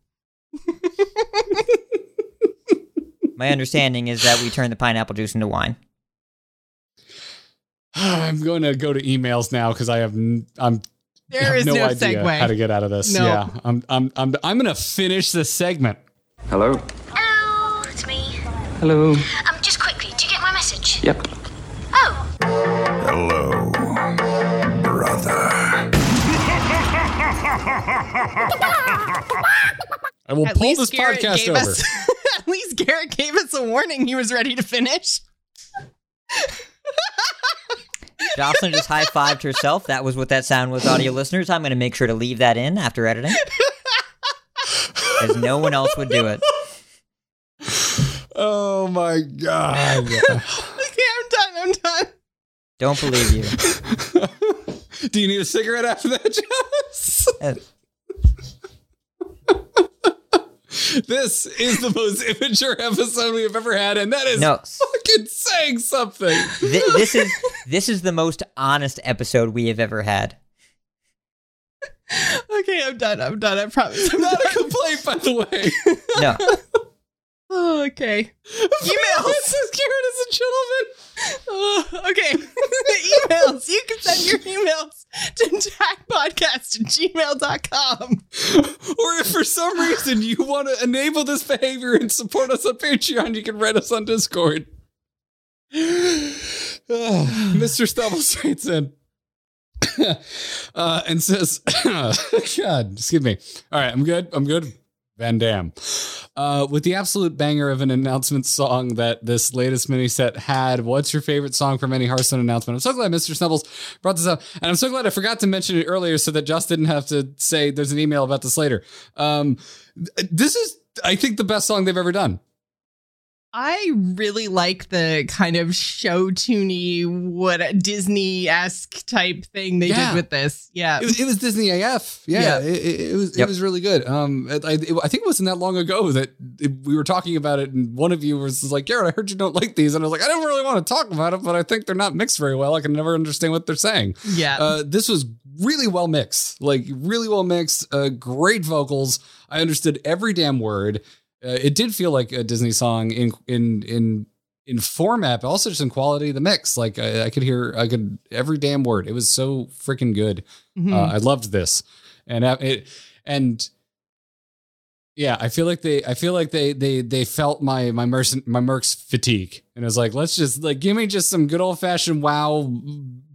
Speaker 6: My understanding is that we turn the pineapple juice into wine.
Speaker 1: I'm going to go to emails now because I have no idea
Speaker 5: segue.
Speaker 1: How to get out of this.
Speaker 5: No.
Speaker 1: Yeah, I'm going to finish this segment.
Speaker 3: Hello.
Speaker 7: Hello, it's me.
Speaker 3: Hello.
Speaker 7: Just quickly, do you get my message?
Speaker 3: Yep.
Speaker 7: Oh.
Speaker 4: Hello, brother.
Speaker 1: I will pull this
Speaker 5: Garrett
Speaker 1: podcast over.
Speaker 5: At least Garrett gave us a warning he was ready to finish.
Speaker 6: Jocelyn just high-fived herself. That was what that sound was, audio listeners. I'm going to make sure to leave that in after editing, as no one else would do it.
Speaker 1: Oh my God.
Speaker 5: Okay, I'm done.
Speaker 6: Don't believe you.
Speaker 1: Do you need a cigarette after that, Jess? This is the most immature episode we have ever had, and that is fucking saying something.
Speaker 6: This is the most honest episode we have ever had.
Speaker 5: Okay, I'm done. I promise. I'm
Speaker 1: Not
Speaker 5: done.
Speaker 1: a complaint, by the way.
Speaker 6: No.
Speaker 5: Oh, okay. Emails.
Speaker 1: This is Garrett as a gentleman.
Speaker 5: Okay. Emails. You can send your emails to jackpodcast@gmail.com.
Speaker 1: Or if for some reason you want to enable this behavior and support us on Patreon, you can write us on Discord. Mr. Stubbles writes in and says, God, excuse me. All right, I'm good. Van Damme. With the absolute banger of an announcement song that this latest mini set had, what's your favorite song from any Hearthstone announcement? I'm so glad Mr. Snubbles brought this up, and I'm so glad I forgot to mention it earlier so that Joss didn't have to say there's an email about this later. This is, I think, the best song they've ever done.
Speaker 5: I really like the kind of show tuney, Disney-esque type thing they did with this. Yeah,
Speaker 1: it was Disney AF. Yeah. It was really good. I think it wasn't that long ago that we were talking about it, and one of you was like, "Garrett, I heard you don't like these," and I was like, "I don't really want to talk about it, but I think they're not mixed very well. I can never understand what they're saying."
Speaker 5: Yeah,
Speaker 1: this was really well mixed. Great vocals. I understood every damn word. It did feel like a Disney song in format, but also just in quality of the mix. Like I could hear every damn word. It was so freaking good. Mm-hmm. I loved this, and I feel like they felt my Mercs fatigue, and it was like, let's just give me just some good old fashioned WoW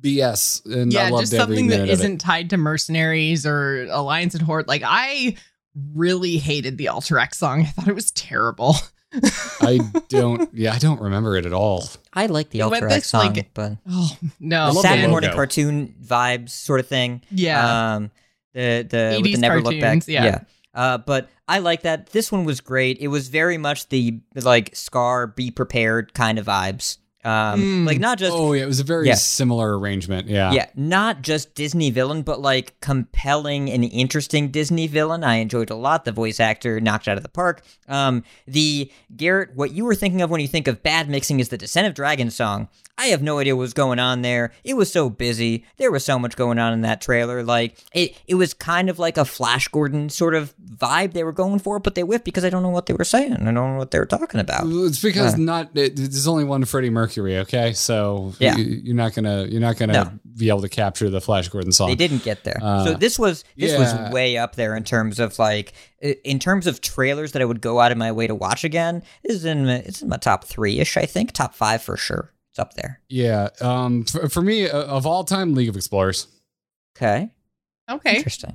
Speaker 1: BS. And I loved
Speaker 5: just something
Speaker 1: every
Speaker 5: that isn't tied to mercenaries or Alliance and Horde. Like I really hated the Alterac song. I thought it was terrible.
Speaker 1: I don't remember it at all.
Speaker 6: I like the Alterac song, but
Speaker 5: oh no,
Speaker 6: Saturday morning cartoon vibes sort of thing.
Speaker 5: Yeah,
Speaker 6: the with the never look back.
Speaker 5: Yeah.
Speaker 6: But I like that. This one was great. It was very much the like Scar, Be Prepared kind of vibes. Like not just
Speaker 1: it was a very similar arrangement. Yeah,
Speaker 6: not just Disney villain, but like compelling and interesting Disney villain. I enjoyed a lot. The voice actor knocked it out of the park. The Garrett, what you were thinking of when you think of bad mixing is the Descent of Dragons song. I have no idea what was going on there. It was so busy. There was so much going on in that trailer. Like it was kind of like a Flash Gordon sort of vibe they were going for, but they whiffed because I don't know what they were saying. I don't know what they were talking about.
Speaker 1: It's because there's only one Freddie Mercury. Okay, so you're not gonna be able to capture the Flash Gordon song.
Speaker 6: They didn't get there. So this was way up there in terms of like in terms of trailers that I would go out of my way to watch again. It's in my top 3-ish. I think top 5 for sure. It's up there.
Speaker 1: Yeah. For me, of all time, League of Explorers.
Speaker 6: Okay. Interesting.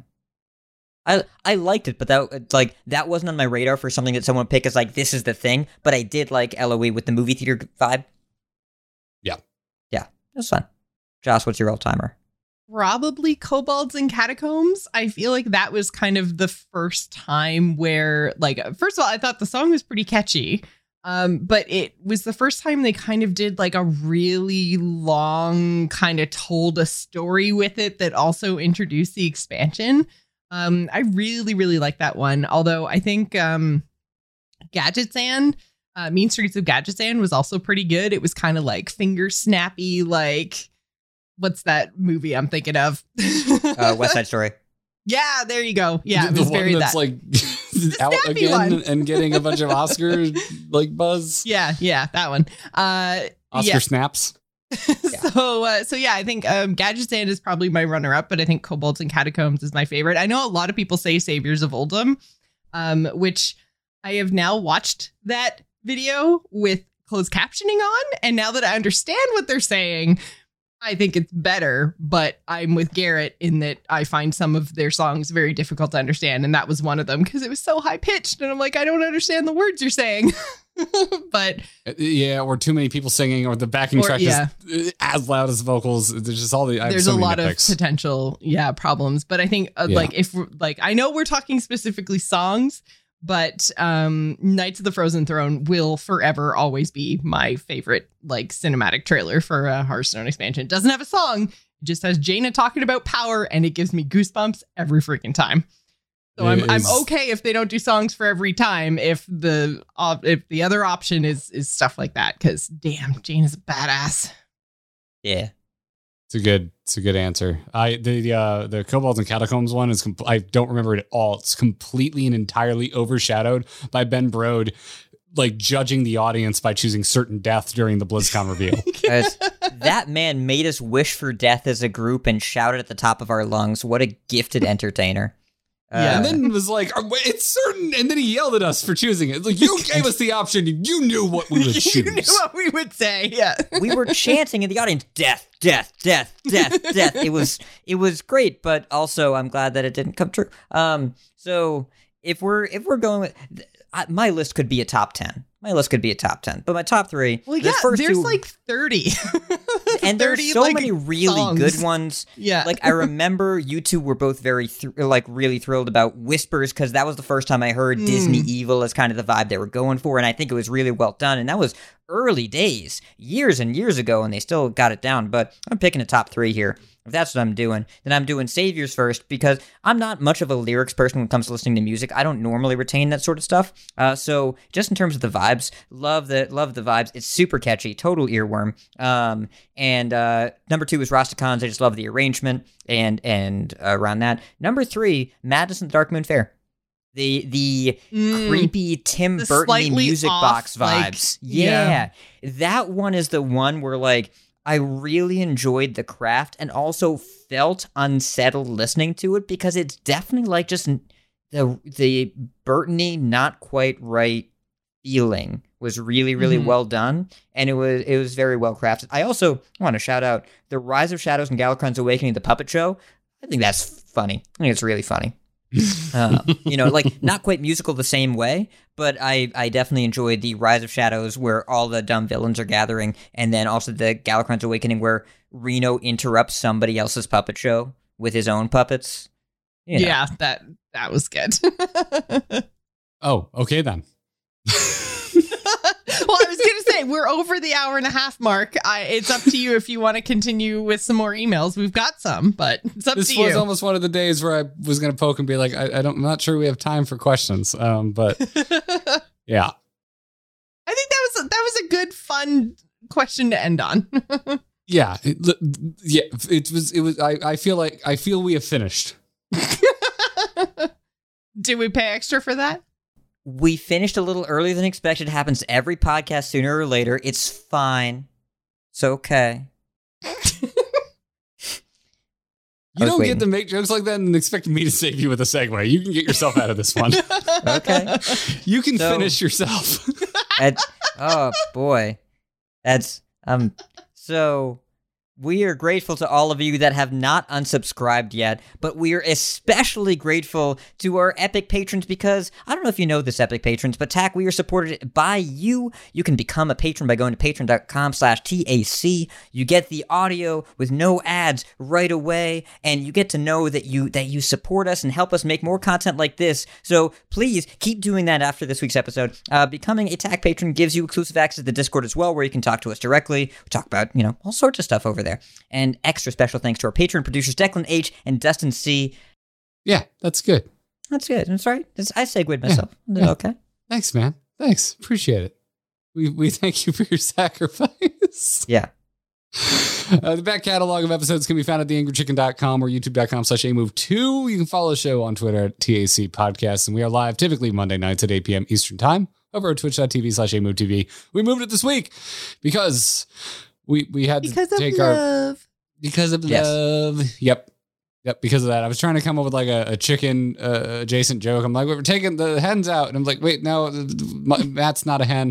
Speaker 6: I liked it, but that wasn't on my radar for something that someone would pick as like this is the thing. But I did like LOE with the movie theater vibe. Yeah, that's fun. Joss, what's your all-timer?
Speaker 5: Probably Kobolds and Catacombs. I feel like that was kind of the first time where, like, first of all, I thought the song was pretty catchy. But it was the first time they kind of did like a really long kind of told a story with it that also introduced the expansion. I really, really like that one. Although I think Gadgetzan, Mean Streets of Gadgetzan was also pretty good. It was kind of like finger snappy, like what's that movie I'm thinking of?
Speaker 6: West Side Story.
Speaker 5: Yeah, there you go. Yeah,
Speaker 1: it was very that. Like out again one. And getting a bunch of Oscar like buzz.
Speaker 5: Yeah, that one.
Speaker 1: Oscar snaps.
Speaker 5: So I think Gadgetzan is probably my runner-up, but I think Kobolds and Catacombs is my favorite. I know a lot of people say Saviors of Oldham, which I have now watched that video with closed captioning on, and now that I understand what they're saying, I think it's better, but I'm with Garrett in that I find some of their songs very difficult to understand, and that was one of them because it was so high-pitched, and I'm like, I don't understand the words you're saying. But
Speaker 1: or too many people singing, or the backing track is as loud as vocals. There's just all the
Speaker 5: there's a lot of potential problems. But I think like if I know we're talking specifically songs, but Knights of the Frozen Throne will forever always be my favorite like cinematic trailer for a Hearthstone expansion. It doesn't have a song, it just has Jaina talking about power, and it gives me goosebumps every freaking time. So I'm okay if they don't do songs for every time, if the other option is stuff like that, because damn, Jaina's a badass.
Speaker 6: Yeah.
Speaker 1: It's a good answer. The Kobolds and Catacombs one is I don't remember it at all. It's completely and entirely overshadowed by Ben Brode, like judging the audience by choosing certain death during the BlizzCon reveal.
Speaker 6: That man made us wish for death as a group and shouted at the top of our lungs. What a gifted entertainer.
Speaker 1: And then was like, it's certain. And then he yelled at us for choosing it. Like, you gave us the option. You knew what we would choose.
Speaker 5: You knew what we would say. Yeah.
Speaker 6: We were chanting in the audience, death, death, death, death, death. It was great, but also I'm glad that it didn't come true. So if we're going with, my list could be a top 10. But my top 3.
Speaker 5: Well, yeah, there's like 30.
Speaker 6: And there's so many really
Speaker 5: songs.
Speaker 6: Good ones.
Speaker 5: Yeah.
Speaker 6: Like, I remember you two were both very, really thrilled about Whispers, because that was the first time I heard Disney Evil as kind of the vibe they were going for, and I think it was really well done. And that was early days, years and years ago, and they still got it down. But I'm picking a top 3 here. If that's what I'm doing, then I'm doing Saviors first, because I'm not much of a lyrics person when it comes to listening to music. I don't normally retain that sort of stuff. So just in terms of the vibes, love the vibes. It's super catchy, total earworm. And number 2 is Rastakhan's. I just love the arrangement and around that. Number 3, Madness in the Dark Moon Fair. The creepy Tim Burton music box vibes. Yeah. That one is the one where like I really enjoyed the craft and also felt unsettled listening to it, because it's definitely like just the Burton-y, not quite right feeling was really, really well done, and it was very well crafted. I also want to shout out The Rise of Shadows and Galakrond's Awakening, the puppet show. I think that's funny. I think it's really funny. Like not quite musical the same way, but I definitely enjoyed the Rise of Shadows where all the dumb villains are gathering, and then also the Galakrond's Awakening where Reno interrupts somebody else's puppet show with his own puppets.
Speaker 5: Yeah, that was good.
Speaker 1: Oh, okay then.
Speaker 5: Well, I was going to say, we're over the hour and a half mark. It's up to you if you want to continue with some more emails. We've got some, but it's up to you.
Speaker 1: This was almost one of the days where I was going to poke and be like, I'm not sure we have time for questions. But yeah.
Speaker 5: I think that was a good, fun question to end on.
Speaker 1: Yeah. It was, I feel we have finished.
Speaker 5: Did we pay extra for that?
Speaker 6: We finished a little earlier than expected. It happens every podcast sooner or later. It's fine. It's okay.
Speaker 1: You don't get to make jokes like that and expect me to save you with a segue. You can get yourself out of this one.
Speaker 6: Okay.
Speaker 1: You can finish yourself.
Speaker 6: Oh, boy. So we are grateful to all of you that have not unsubscribed yet, but we are especially grateful to our Epic patrons because, I don't know if you know this, Epic patrons, but TAC, we are supported by you. You can become a patron by going to patreon.com/TAC. You get the audio with no ads right away, and you get to know that you support us and help us make more content like this. So please keep doing that after this week's episode. Becoming a TAC patron gives you exclusive access to the Discord as well, where you can talk to us directly. We talk about, all sorts of stuff over there. And extra special thanks to our Patreon producers, Declan H. and Dustin C.
Speaker 1: Yeah, that's good.
Speaker 6: That's good. That's right. I segued myself. Yeah. Okay.
Speaker 1: Thanks, man. Thanks. Appreciate it. We thank you for your sacrifice.
Speaker 6: Yeah.
Speaker 1: The back catalog of episodes can be found at theangrychicken.com or youtube.com/amove2. You can follow the show on Twitter at TAC Podcast, and we are live typically Monday nights at 8 p.m. Eastern Time over at twitch.tv/amovetv. We moved it this week because we had to take
Speaker 5: love.
Speaker 1: Because of love. Yep, because of that. I was trying to come up with like a chicken adjacent joke. I'm like, we're taking the hens out. And I'm like, wait, no, Matt's not a hen.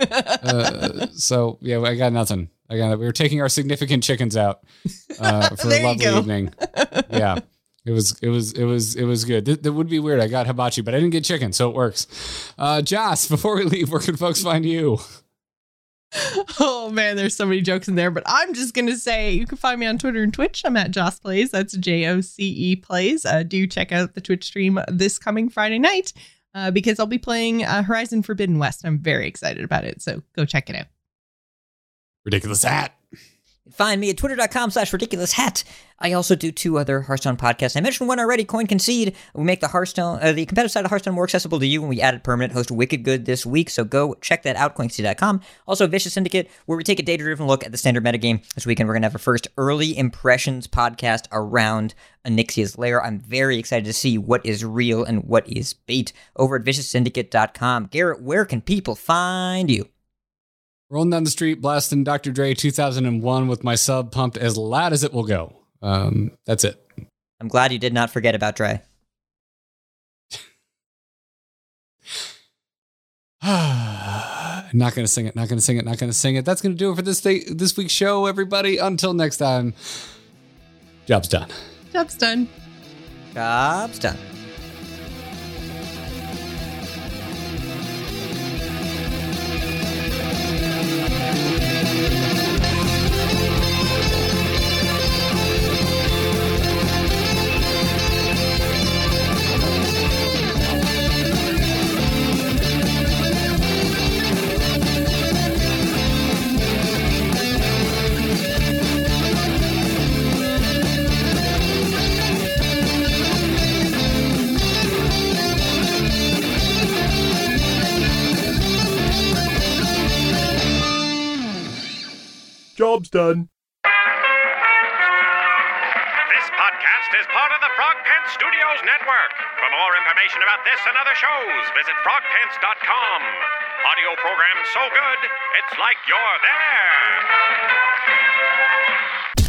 Speaker 1: So yeah, I got nothing. We were taking our significant chickens out for a lovely evening. Yeah. It was good. That would be weird. I got hibachi, but I didn't get chicken, so it works. Joss, before we leave, where can folks find you?
Speaker 5: Oh man, there's so many jokes in there, but I'm just gonna say you can find me on Twitter and Twitch. I'm at Joss Plays. That's JOCE Plays. Do check out the Twitch stream this coming Friday night because I'll be playing Horizon Forbidden West. I'm very excited about it, so go check it out.
Speaker 1: Ridiculous Hat.
Speaker 6: Find me at twitter.com/ridiculoushat. I also do 2 other Hearthstone podcasts. I mentioned one already, Coin Concede. We make the competitive side of Hearthstone more accessible to you, and we added permanent host Wicked Good this week, so go check that out, coinconcede.com. Also, Vicious Syndicate, where we take a data-driven look at the standard metagame. This weekend, we're going to have our first early impressions podcast around Onyxia's Lair. I'm very excited to see what is real and what is bait over at vicioussyndicate.com. Garrett, where can people find you?
Speaker 1: Rolling down the street, blasting Dr. Dre 2001 with my sub pumped as loud as it will go. That's it.
Speaker 6: I'm glad you did not forget about Dre.
Speaker 1: Not going to sing it. That's going to do it for this week's show, everybody. Until next time, job's done.
Speaker 5: Job's done.
Speaker 6: Job's done.
Speaker 4: Job's done.
Speaker 3: This podcast is part of the Frog Pants Studios Network. For more information about this and other shows, visit frogpants.com. Audio program so good, it's like you're there.